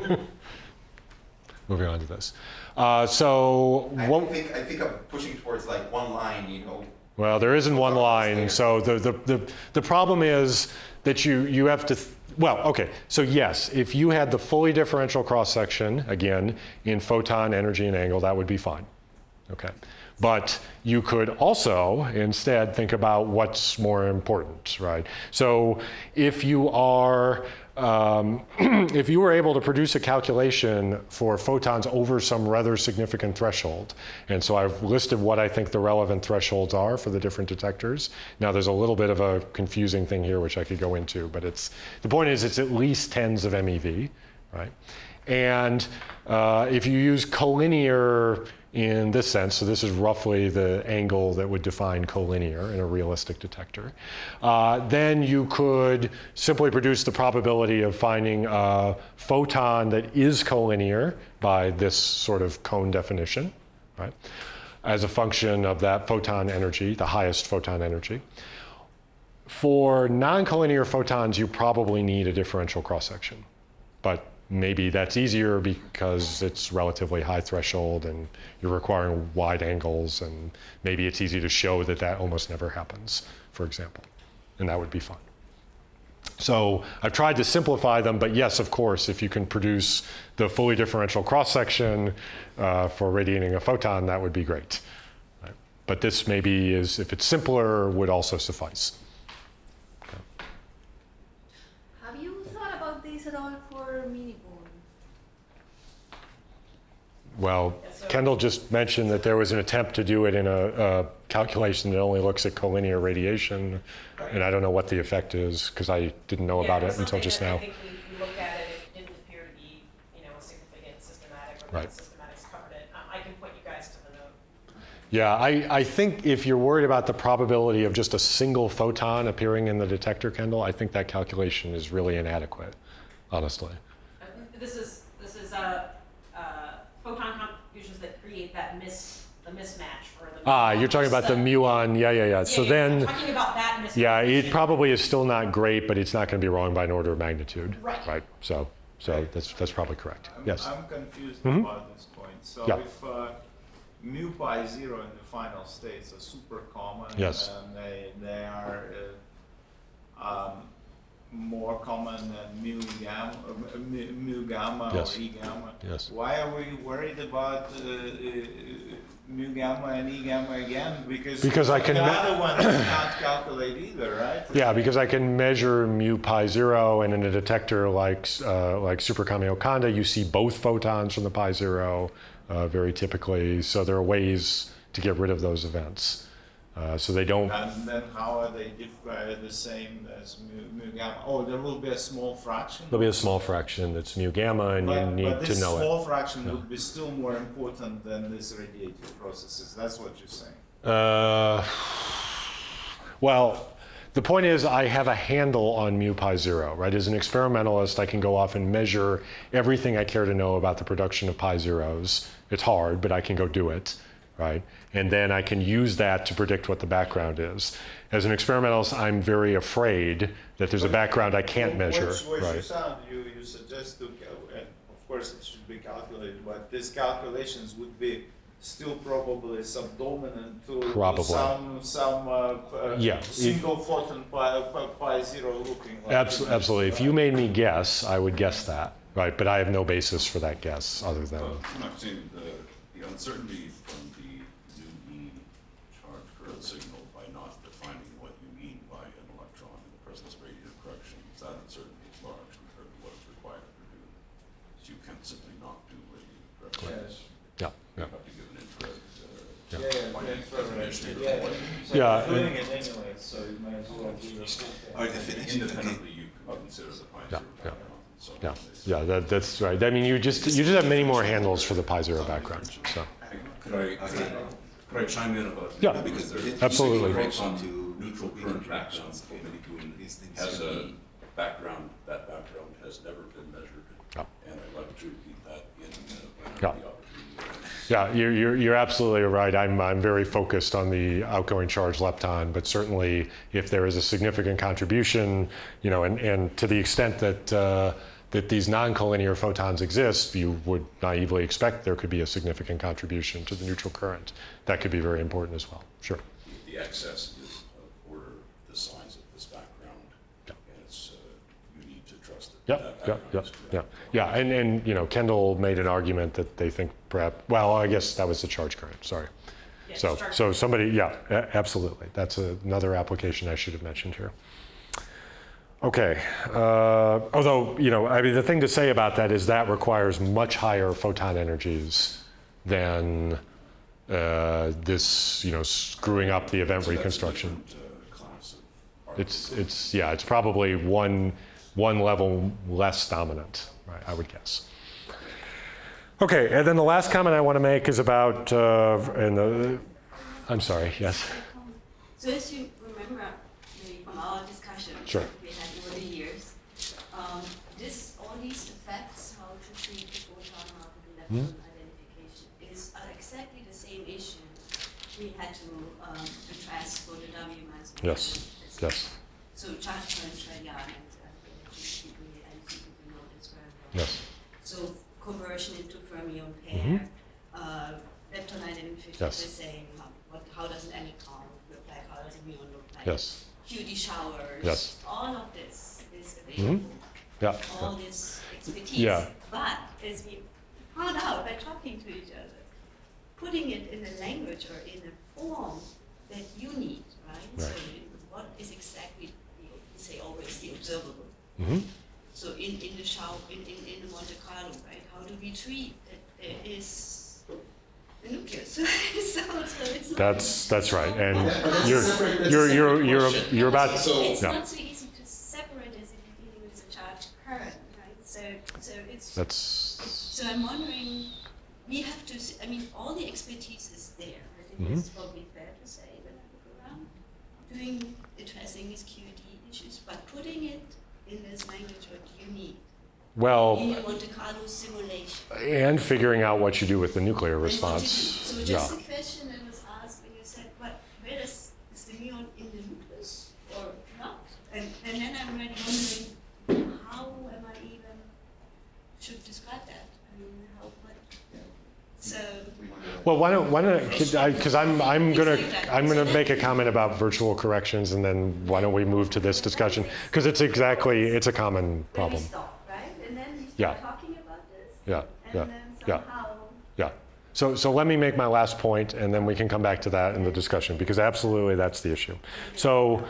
Moving on to this. I think I'm pushing towards like one line, you know. Well, there isn't one line. So the problem is that you have to, well, okay. So yes, if you had the fully differential cross-section, again, in photon, energy, and angle, that would be fine. Okay. But you could also instead think about what's more important, right? So if you are, if you were able to produce a calculation for photons over some rather significant threshold, and so I've listed what I think the relevant thresholds are for the different detectors. Now there's a little bit of a confusing thing here which I could go into, but the point is it's at least tens of MeV, right? And if you use collinear in this sense, so this is roughly the angle that would define collinear in a realistic detector, then you could simply produce the probability of finding a photon that is collinear by this sort of cone definition, right, as a function of that photon energy, the highest photon energy. For non-collinear photons, you probably need a differential cross-section, but maybe that's easier because it's relatively high threshold and you're requiring wide angles, and maybe it's easy to show that that almost never happens, for example, and that would be fun. So I've tried to simplify them, but yes, of course, if you can produce the fully differential cross-section for radiating a photon, that would be great. Right? But this maybe is, if it's simpler, would also suffice. Have you thought about this at all for mini-bone? Well, Yeah, so- Kendall just mentioned that there was an attempt to do it in a calculation that only looks at collinear radiation, and I don't know what the effect is because I didn't know about it until just now. I think we looked at it, it didn't appear to be, a significant systematic or Right. systematics covered it. I can point you guys to the note. Yeah, I think if you're worried about the probability of just a single photon appearing in the detector, Kendall, I think that calculation is really inadequate, honestly. This is photon contributions that create that the mismatch or the. You're talking about the muon, yeah. So then, I'm talking about that mismatch. yeah, it probably is still not great, but it's not going to be wrong by an order of magnitude. Right. So that's probably correct. Yes. I'm confused Mhm. about this point. So Yeah. if mu pi 0 in the final states are super common, Yes. and they are more common than mu gamma Yes. or e gamma. Yes. Why are we worried about mu gamma and e gamma again? Because I can the me- other one you can't calculate either, right? Yeah, because I can measure mu pi 0, and in a detector like Super Kamiokande, you see both photons from the pi 0 very typically. So there are ways to get rid of those events. So they don't. And then how are they the same as mu gamma? Oh, there will be a small fraction. There'll be a small fraction that's mu gamma, and you But need to this know small it. fraction Yeah. would be still more important than these radiative processes. That's what you're saying. Well, the point is I have a handle on mu pi 0, right? As an experimentalist, I can go off and measure everything I care to know about the production of pi 0s. It's hard, but I can go do it, right? And then I can use that to predict what the background is. As an experimentalist, I'm very afraid that there's a background I can't measure, What you right? sound, you suggest to, and of course it should be calculated, but these calculations would be still probably subdominant to Probably. some Yeah. single photon pi 0 looking like. Absolutely. If you made me guess, I would guess that, right? But I have no basis for that guess other than. I'm not saying the uncertainty from the new charge current signal by not defining what you mean by an electron in the presence of radiative correction, that uncertainty is large compared to what is required to do. So you can't simply not do radiative correction. Yes. Yeah. You have to give an infrared. Definition of yeah. what it So Yeah, you're doing and- it anyway, so you might as well do the full thing. Or independently, you can consider the pi Yeah, 0 yeah. background. So Yeah, it's- yeah, that's right. I mean, you just have many more handles for the pi 0 background. So, Could I chime in about? Yeah, because absolutely. on neutral current backgrounds, has a background. That background has never been measured, Yeah. and I'd like to repeat that in Yeah. the opportunity. yeah, you're absolutely right. I'm very focused on the outgoing charge lepton, but certainly if there is a significant contribution, and to the extent that these non-collinear photons exist, you would naively expect there could be a significant contribution to the neutral current. That could be very important as well. Sure. The excess is of order the size of this background, Yeah. and it's you need to trust that Yep, that yep, background yep, is correct. yeah. And Kendall made an argument that they think perhaps, well, I guess that was the charge current, sorry. Yes, So, charge so somebody, yeah, absolutely. That's another application I should have mentioned here. Okay, although, I mean, the thing to say about that is that requires much higher photon energies than this, screwing up the event So that's a reconstruction. different, class of particle. It's probably one level less dominant, right, I would guess. Okay, and then the last comment I want to make is about, I'm sorry, yes. So as you remember, maybe from our discussion Sure. we had over the years, all these effects, how to treat the photon, how to do electron identification, are exactly the same issue we had to address for the W mass. Yes, yes, So charge current triad and degree and degree node as well. yes, So conversion into fermion Mhm. pair, lepton identification, Yes. the same. How does an electron look like? How does a muon look like? yes, QD showers. Yes. All of this is available. yeah, All this expertise. Yeah. But as we found out by talking to each other, putting it in a language or in a form that you need, right? So what is exactly, we say always the observable. Mhm. So in the shower, in the Monte Carlo, right? How do we treat that there is So it's not That's right. And That's you're separate- that's you're a you're separate you're question. you're about It's yeah. not so easy to separate as if you're dealing with a charged current, right? So it's. That's So I'm wondering, we have to. I mean, all the expertise is there. I think it's probably fair to say when I look around, addressing these QED issues, but putting it in this language, what do you need? well, You need Monte Carlo simulation. and figuring out what you do with the nuclear And what to do. response. So Yeah. just the question that was asked when you said, where is the muon in the nucleus or not? And then I'm really wondering, how am I even should describe that? I mean, how, what? So, Well, why don't because I'm gonna make a comment about virtual corrections, and then why don't we move to this discussion, because it's a common then we problem. stop, right? And then we Yeah. start talking about this. Yeah, And yeah, then yeah. somehow, Yeah. So let me make my last point, and then we can come back to that in the discussion, because absolutely that's the issue. So,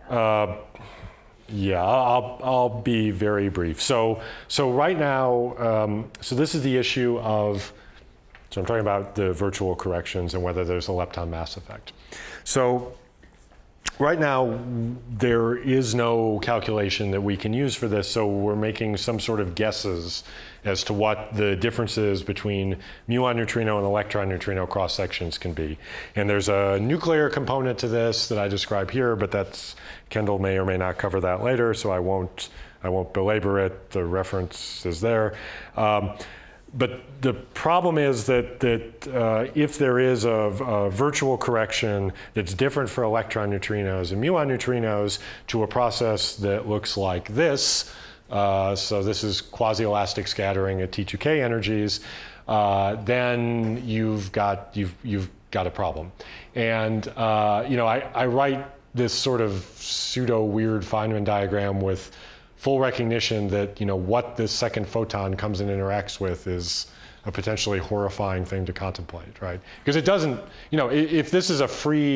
yeah, I'll be very brief. So right now, so this is the issue of, so I'm talking about the virtual corrections and whether there's a lepton mass effect. So right now, there is no calculation that we can use for this, so we're making some sort of guesses as to what the differences between muon neutrino and electron neutrino cross sections can be. And there's a nuclear component to this that I describe here, but that's, Kendall may or may not cover that later, so I won't belabor it. The reference is there. But the problem is that if there is a virtual correction that's different for electron neutrinos and muon neutrinos to a process that looks like this, so this is quasi-elastic scattering at T2K energies, then you've got a problem. And I write this sort of pseudo weird Feynman diagram with full recognition that what this second photon comes and interacts with is a potentially horrifying thing to contemplate, right? Because it doesn't, if this is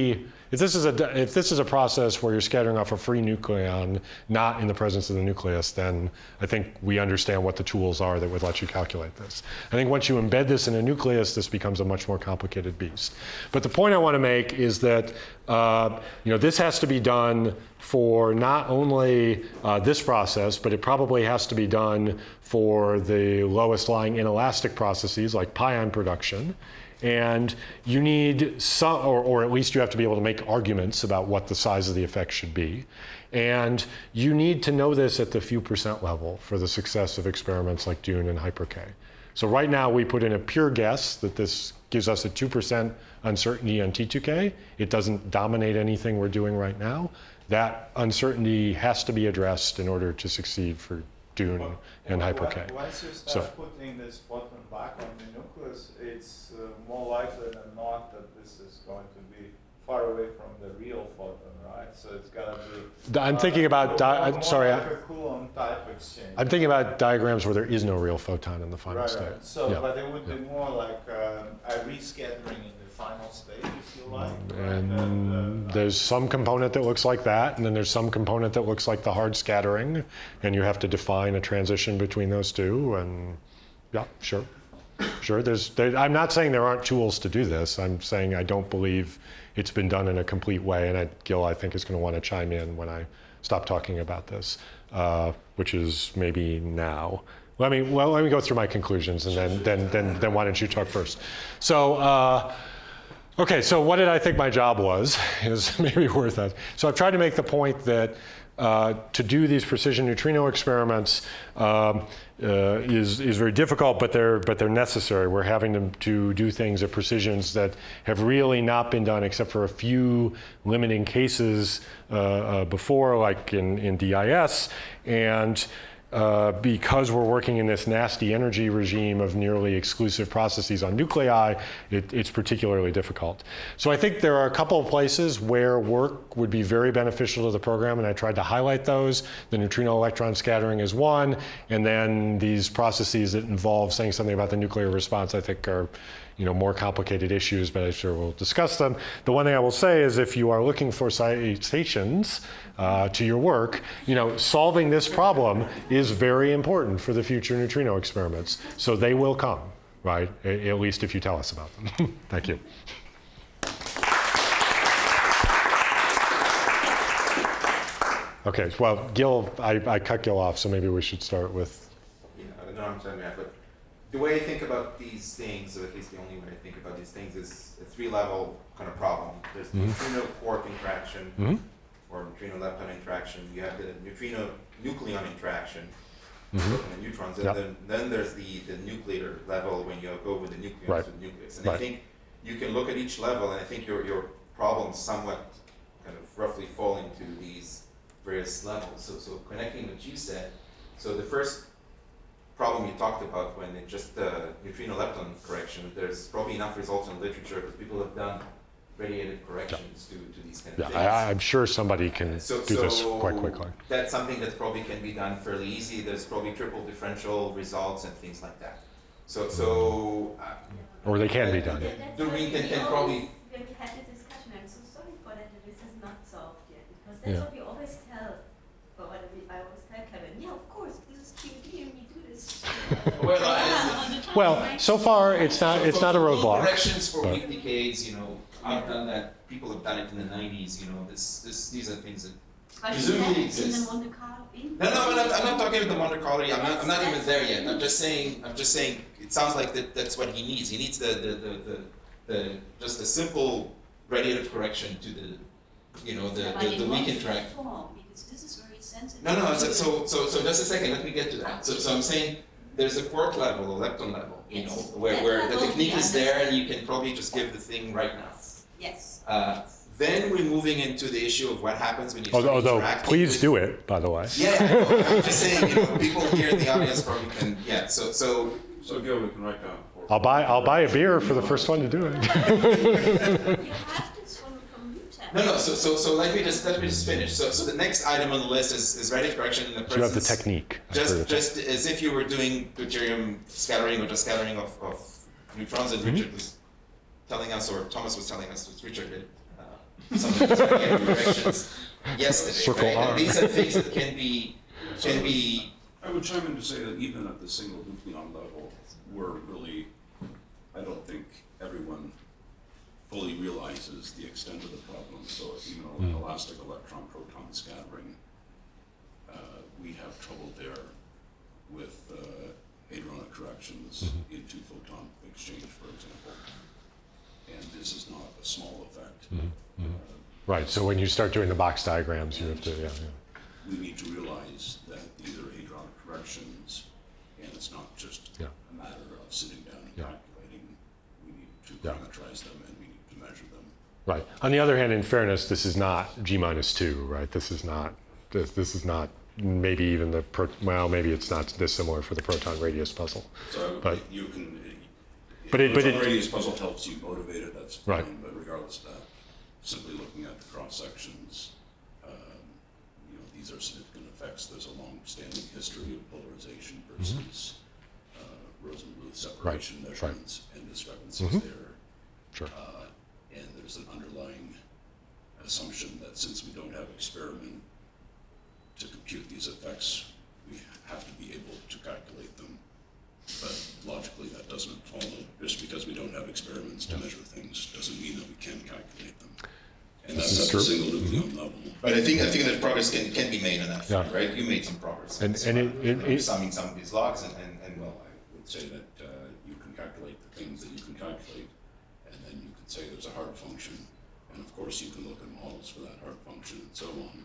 a process where you're scattering off a free nucleon, not in the presence of the nucleus, then I think we understand what the tools are that would let you calculate this. I think once you embed this in a nucleus, this becomes a much more complicated beast. But the point I want to make is that this has to be done for not only this process, but it probably has to be done for the lowest lying inelastic processes like pion production. And you need some, or at least you have to be able to make arguments about what the size of the effect should be. And you need to know this at the few percent level for the success of experiments like DUNE and Hyper-K. So right now we put in a pure guess that this gives us a 2% uncertainty on T2K. It doesn't dominate anything we're doing right now. That uncertainty has to be addressed in order to succeed for DUNE and Hyper-K. Once you start putting this photon back on the nucleus, it's more likely than not that this is going to be far away from the real photon, right? So it's got to be. I'm thinking about. Sorry. Like a Coulomb type exchange. I'm thinking about diagrams where there is no real photon in the final state. Right. So, yeah. but it would be more like a rescattering in the final state, if you like. And there's some component that looks like that, and then there's some component that looks like the hard scattering, and you have to define a transition between those two. And yeah, sure. I'm not saying there aren't tools to do this. I'm saying I don't believe it's been done in a complete way. And Gil, I think, is going to want to chime in when I stop talking about this, which is maybe now. Let me go through my conclusions, and then why don't you talk first? So, okay, so what did I think my job was is maybe worth that. So I've tried to make the point that to do these precision neutrino experiments is very difficult, but they're necessary. We're having to do things at precisions that have really not been done except for a few limiting cases before, like in DIS, and because we're working in this nasty energy regime of nearly exclusive processes on nuclei, it's particularly difficult. So I think there are a couple of places where work would be very beneficial to the program, and I tried to highlight those. The neutrino electron scattering is one, and then these processes that involve saying something about the nuclear response, I think are more complicated issues, but I'm sure we'll discuss them. The one thing I will say is if you are looking for citations to your work, solving this problem is very important for the future neutrino experiments. So they will come, right? At least if you tell us about them. Thank you. Okay, well, Gil, I cut Gil off, so maybe we should start with. Yeah, I don't know what I'm talking about, but the way I think about these things, or at least the only way I think about these things, is a three-level kind of problem. There's the neutrino quark interaction, or neutrino lepton interaction. You have the neutrino nucleon interaction, proton and neutrons, and then there's the nuclear level when you go with the nucleons to the nucleus. And I think you can look at each level, and I think your problems somewhat kind of roughly fall into these various levels. So connecting what you said, so the first problem you talked about when it just neutrino lepton correction, there's probably enough results in literature because people have done radiative corrections to these kind of things. I'm sure somebody can do this quite quickly. That's something that probably can be done fairly easy. There's probably triple differential results and things like that. Or they can be done. Doreen can probably. When we had the discussion, I'm so sorry for that this is not solved yet, because that's what we always tell. But what I always tell Kevin, yeah, of course, this is QED and we do this. Well, so far it's not a roadblock. Corrections for weak decades, I've done that. People have done it in the 90s. These are things that presumably exist. No, I'm not talking about the Monte Carlo. I'm not even there yet. I'm just saying. It sounds like that's what he needs. He needs the just a simple radiative correction to the weak interaction. Because this is very sensitive. No. So just a second. Let me get to that. So I'm saying there's a quark level, a lepton level. Where the technique is there, and you can probably just give the thing right now. Yes. Then we're moving into the issue of what happens when you start Although, interacting please with, do it, by the way. Yeah, I'm just saying, people here in the audience probably can, So Gil, we can write down. I'll buy a beer for the first one to do it. You have this from UTEP. No. So let me just finish. So the next item on the list is radiative correction in the presence. You have the technique. Just as if you were doing deuterium scattering or just scattering of neutrons, and Richard was telling us, or Thomas was telling us, which Richard did. Some of these radiative corrections yesterday, right? And these are things that can be. I would chime in to say that even at the single nucleon level, I don't think everyone fully realizes the extent of the problem. So elastic electron proton scattering, we have trouble there with hadronic corrections in two-photon exchange, for example. And this is not a small effect. Right, so when you start doing the box diagrams, you have to, We need to realize that these are hadronic corrections, and it's not just a matter of sitting down and calculating. We need to parameterize them, and we need to measure them. Right. On the other hand, in fairness, this is not G-2, right? This is not maybe even maybe it's not dissimilar for the proton radius puzzle. So but you can. But proton radius puzzle helps you motivate it. That's fine. Right. But regardless of that, simply looking at the cross sections, these are significant effects. There's a long-standing history of polarization versus Rosenbluth separation measurements and discrepancies there. Sure. And there's an underlying assumption that since we don't have experiment to compute these effects, we have to be able to calculate them. But logically, that doesn't follow. Just because we don't have experiments to measure things doesn't mean that we can calculate them. And that's at the single nucleon level. But I think that progress can be made on that front, right? You made some progress. And summing some of these logs and well, I would say that you can calculate the things that you can calculate, and then you can say there's a hard function, and of course you can look at models for that hard function and so on.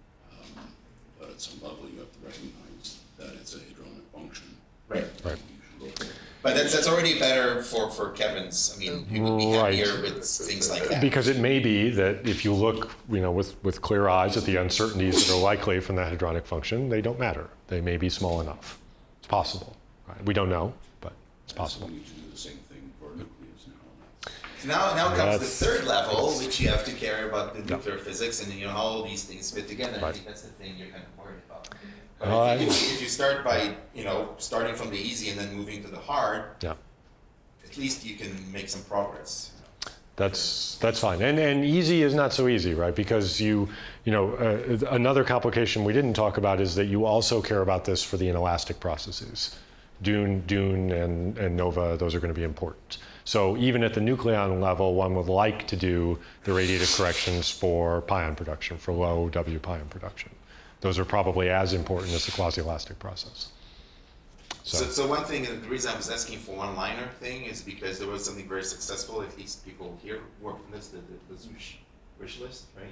But at some level, you have to recognize that it's a hadronic function. Right. But that's already better for Kevin's. I mean, he would be happier with things like that. Because it may be that if you look, with clear eyes at the uncertainties that are likely from the hadronic function, they don't matter. They may be small enough. It's possible. Right? We don't know, but it's possible. We need to do the same thing for nucleus now. Now comes the third level, which you have to care about the nuclear physics and how all these things fit together. Right. I think that's the thing you're kind of worried about. But if you start by starting from the easy and then moving to the hard, at least you can make some progress. That's fine. And easy is not so easy, right? Because another complication we didn't talk about is that you also care about this for the inelastic processes, Dune and nova, those are going to be important. So even at the nucleon level, one would like to do the radiative corrections for pion production, for low W pion production. Those are probably as important as the quasi-elastic process. So one thing, and the reason I was asking for one-liner thing is because there was something very successful, at least people here work on this, the wish list, right?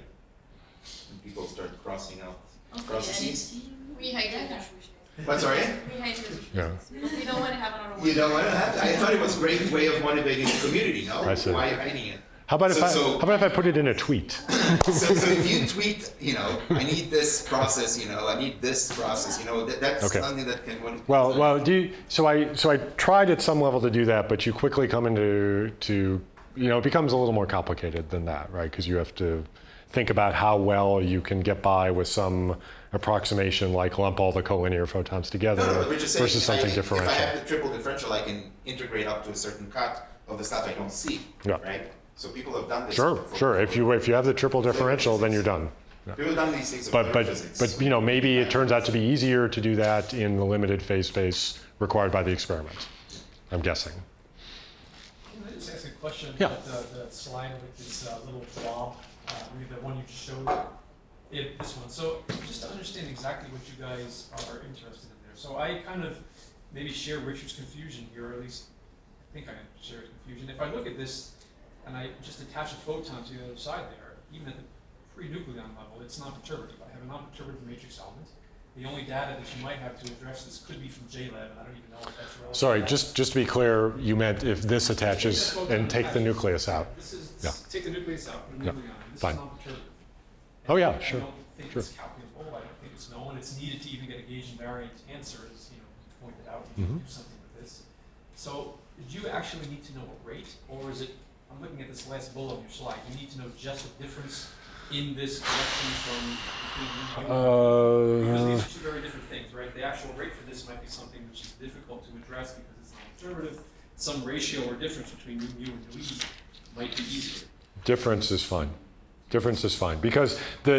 And people start crossing out processes. We hate it. What, sorry? We hate it. Yeah. We don't want to have it on a You don't want to have that? I thought it was a great way of motivating the community, no? I see. Why are you hiding it? How about if I put it in a tweet? So if you tweet, I need this process, I need this process, that's Okay. something that can. Well, so I tried at some level to do that, but you quickly come into it becomes a little more complicated than that, right? Because you have to think about how well you can get by with some approximation, like lump all the collinear photons together We're just saying, versus something differential. If I have the triple differential, I can integrate up to a certain cut of the stuff I don't see, right? So people have done this. Sure. If you have the triple differential, then you're done. Yeah. People have done these things. But maybe it turns out to be easier to do that in the limited phase space required by the experiment. I'm guessing. Can I just ask a question Yeah. about the slide with this little blob, the one you just showed? This one. So just to understand exactly what you guys are interested in there. So I kind of maybe share Richard's confusion here, or at least I think I share his confusion. If I look at this and I just attach a photon to the other side there, even at the pre-nucleon level, it's non-perturbative. I have a non-perturbative matrix element. The only data that you might have to address this could be from JLab, and I don't even know if that's relevant. Sorry, just to be clear, you meant if this attaches and take the nucleus out. Take the nucleus out, put a Yeah. nucleon. This Fine. is non-perturbative. Oh yeah, I sure. don't think Sure. it's calculable. I don't think it's known. It's needed to even get a gauge invariant answer, as you pointed out. You Mm-hmm. can do something with this. So, did you actually need to know a rate, or is it? I'm looking at this last bullet on your slide. You need to know just the difference in this collection from between because these are two very different things, right? The actual rate for this might be something which is difficult to address because it's non-perturbative. Some ratio or difference between mu and mu might be easier. Difference is fine. Difference is fine because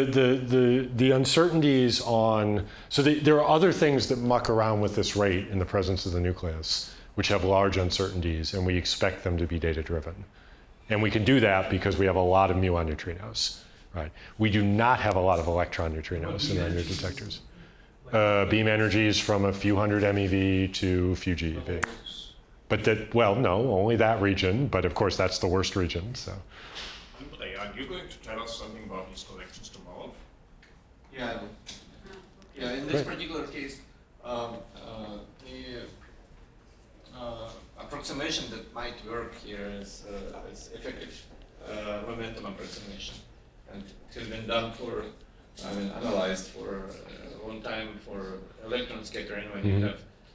the uncertainties on there are other things that muck around with this rate in the presence of the nucleus, which have large uncertainties, and we expect them to be data driven. And we can do that because we have a lot of muon neutrinos, right? We do not have a lot of electron neutrinos in our new detectors. Beam energy is from a few hundred MeV to a few GeV. But no, only that region, but of course that's the worst region, so. Are you going to tell us something about these collections tomorrow? Yeah, in this particular case, the approximation that might work here is effective momentum approximation. And it has been done analyzed for a long time for electron scattering when you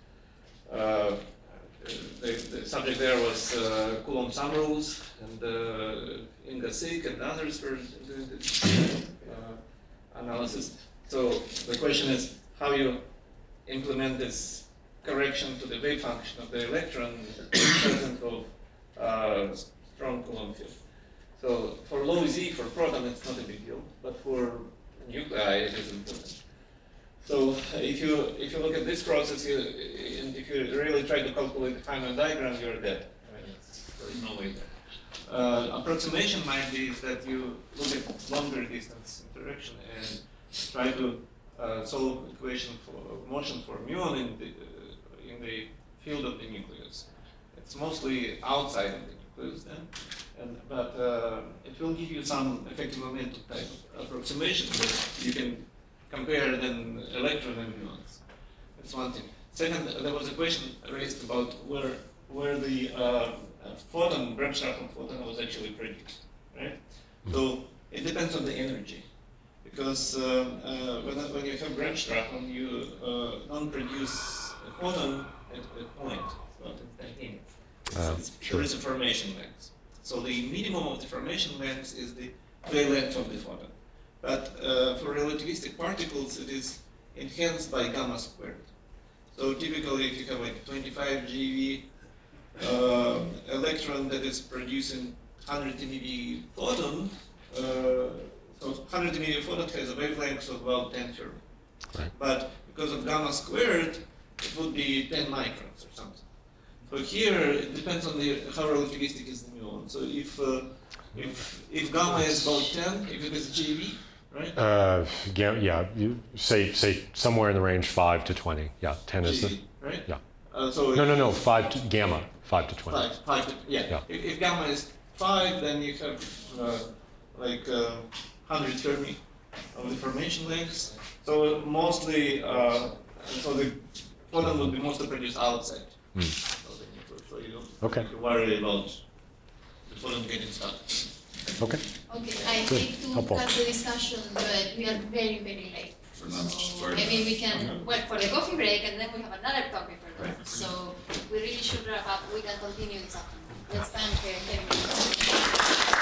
have the subject there was Coulomb sum rules, and Inga Sik and others were doing this analysis. So the question is how you implement this correction to the wave function of the electron in the presence of strong Coulomb field. So for low Z, for proton, it's not a big deal, but for nuclei, it is important. So if you look at this process, and if you really try to calculate the Feynman diagram, you're dead. There's no way there. Approximation might be that you look at longer distance interaction and try to solve equation for motion for muon in the field of the nucleus. It's mostly outside of the nucleus then, but it will give you some effective momentum type of approximation that you can compare then electron and muons. That's one thing. Second, there was a question raised about where the photon, Bremsstrahlung photon, was actually produced, right? So it depends on the energy, because when you have Bremsstrahlung, you don't produce a photon at a point, it's not instantaneous. There is a formation length. So the minimum of the formation length is the wavelength of the photon. But for relativistic particles, it is enhanced by gamma squared. So typically, if you have like 25 GeV electron that is producing 100 MeV photon, so 100 MeV photon has a wavelength of about 10 Fermi. Right. But because of gamma squared, it would be 10 microns or something. So here, it depends on how relativistic is the muon. So if gamma is about 10, if it is JV, right? Yeah, you say somewhere in the range 5 to 20. Yeah, 10 is the, right? Yeah. So No, 5 to gamma, 5 to 20. 5 to, yeah. If gamma is 5, then you have like 100 Fermi of the formation lengths. So mostly, so the photon would be mostly produced outside. So you don't have to worry about the photon getting stuck. Okay. Okay, I hate to cut the discussion, but we are very, very late. So maybe we can wait for the coffee break and then we have another topic for them. So we really should wrap up. We can continue this afternoon. Let's thank everyone.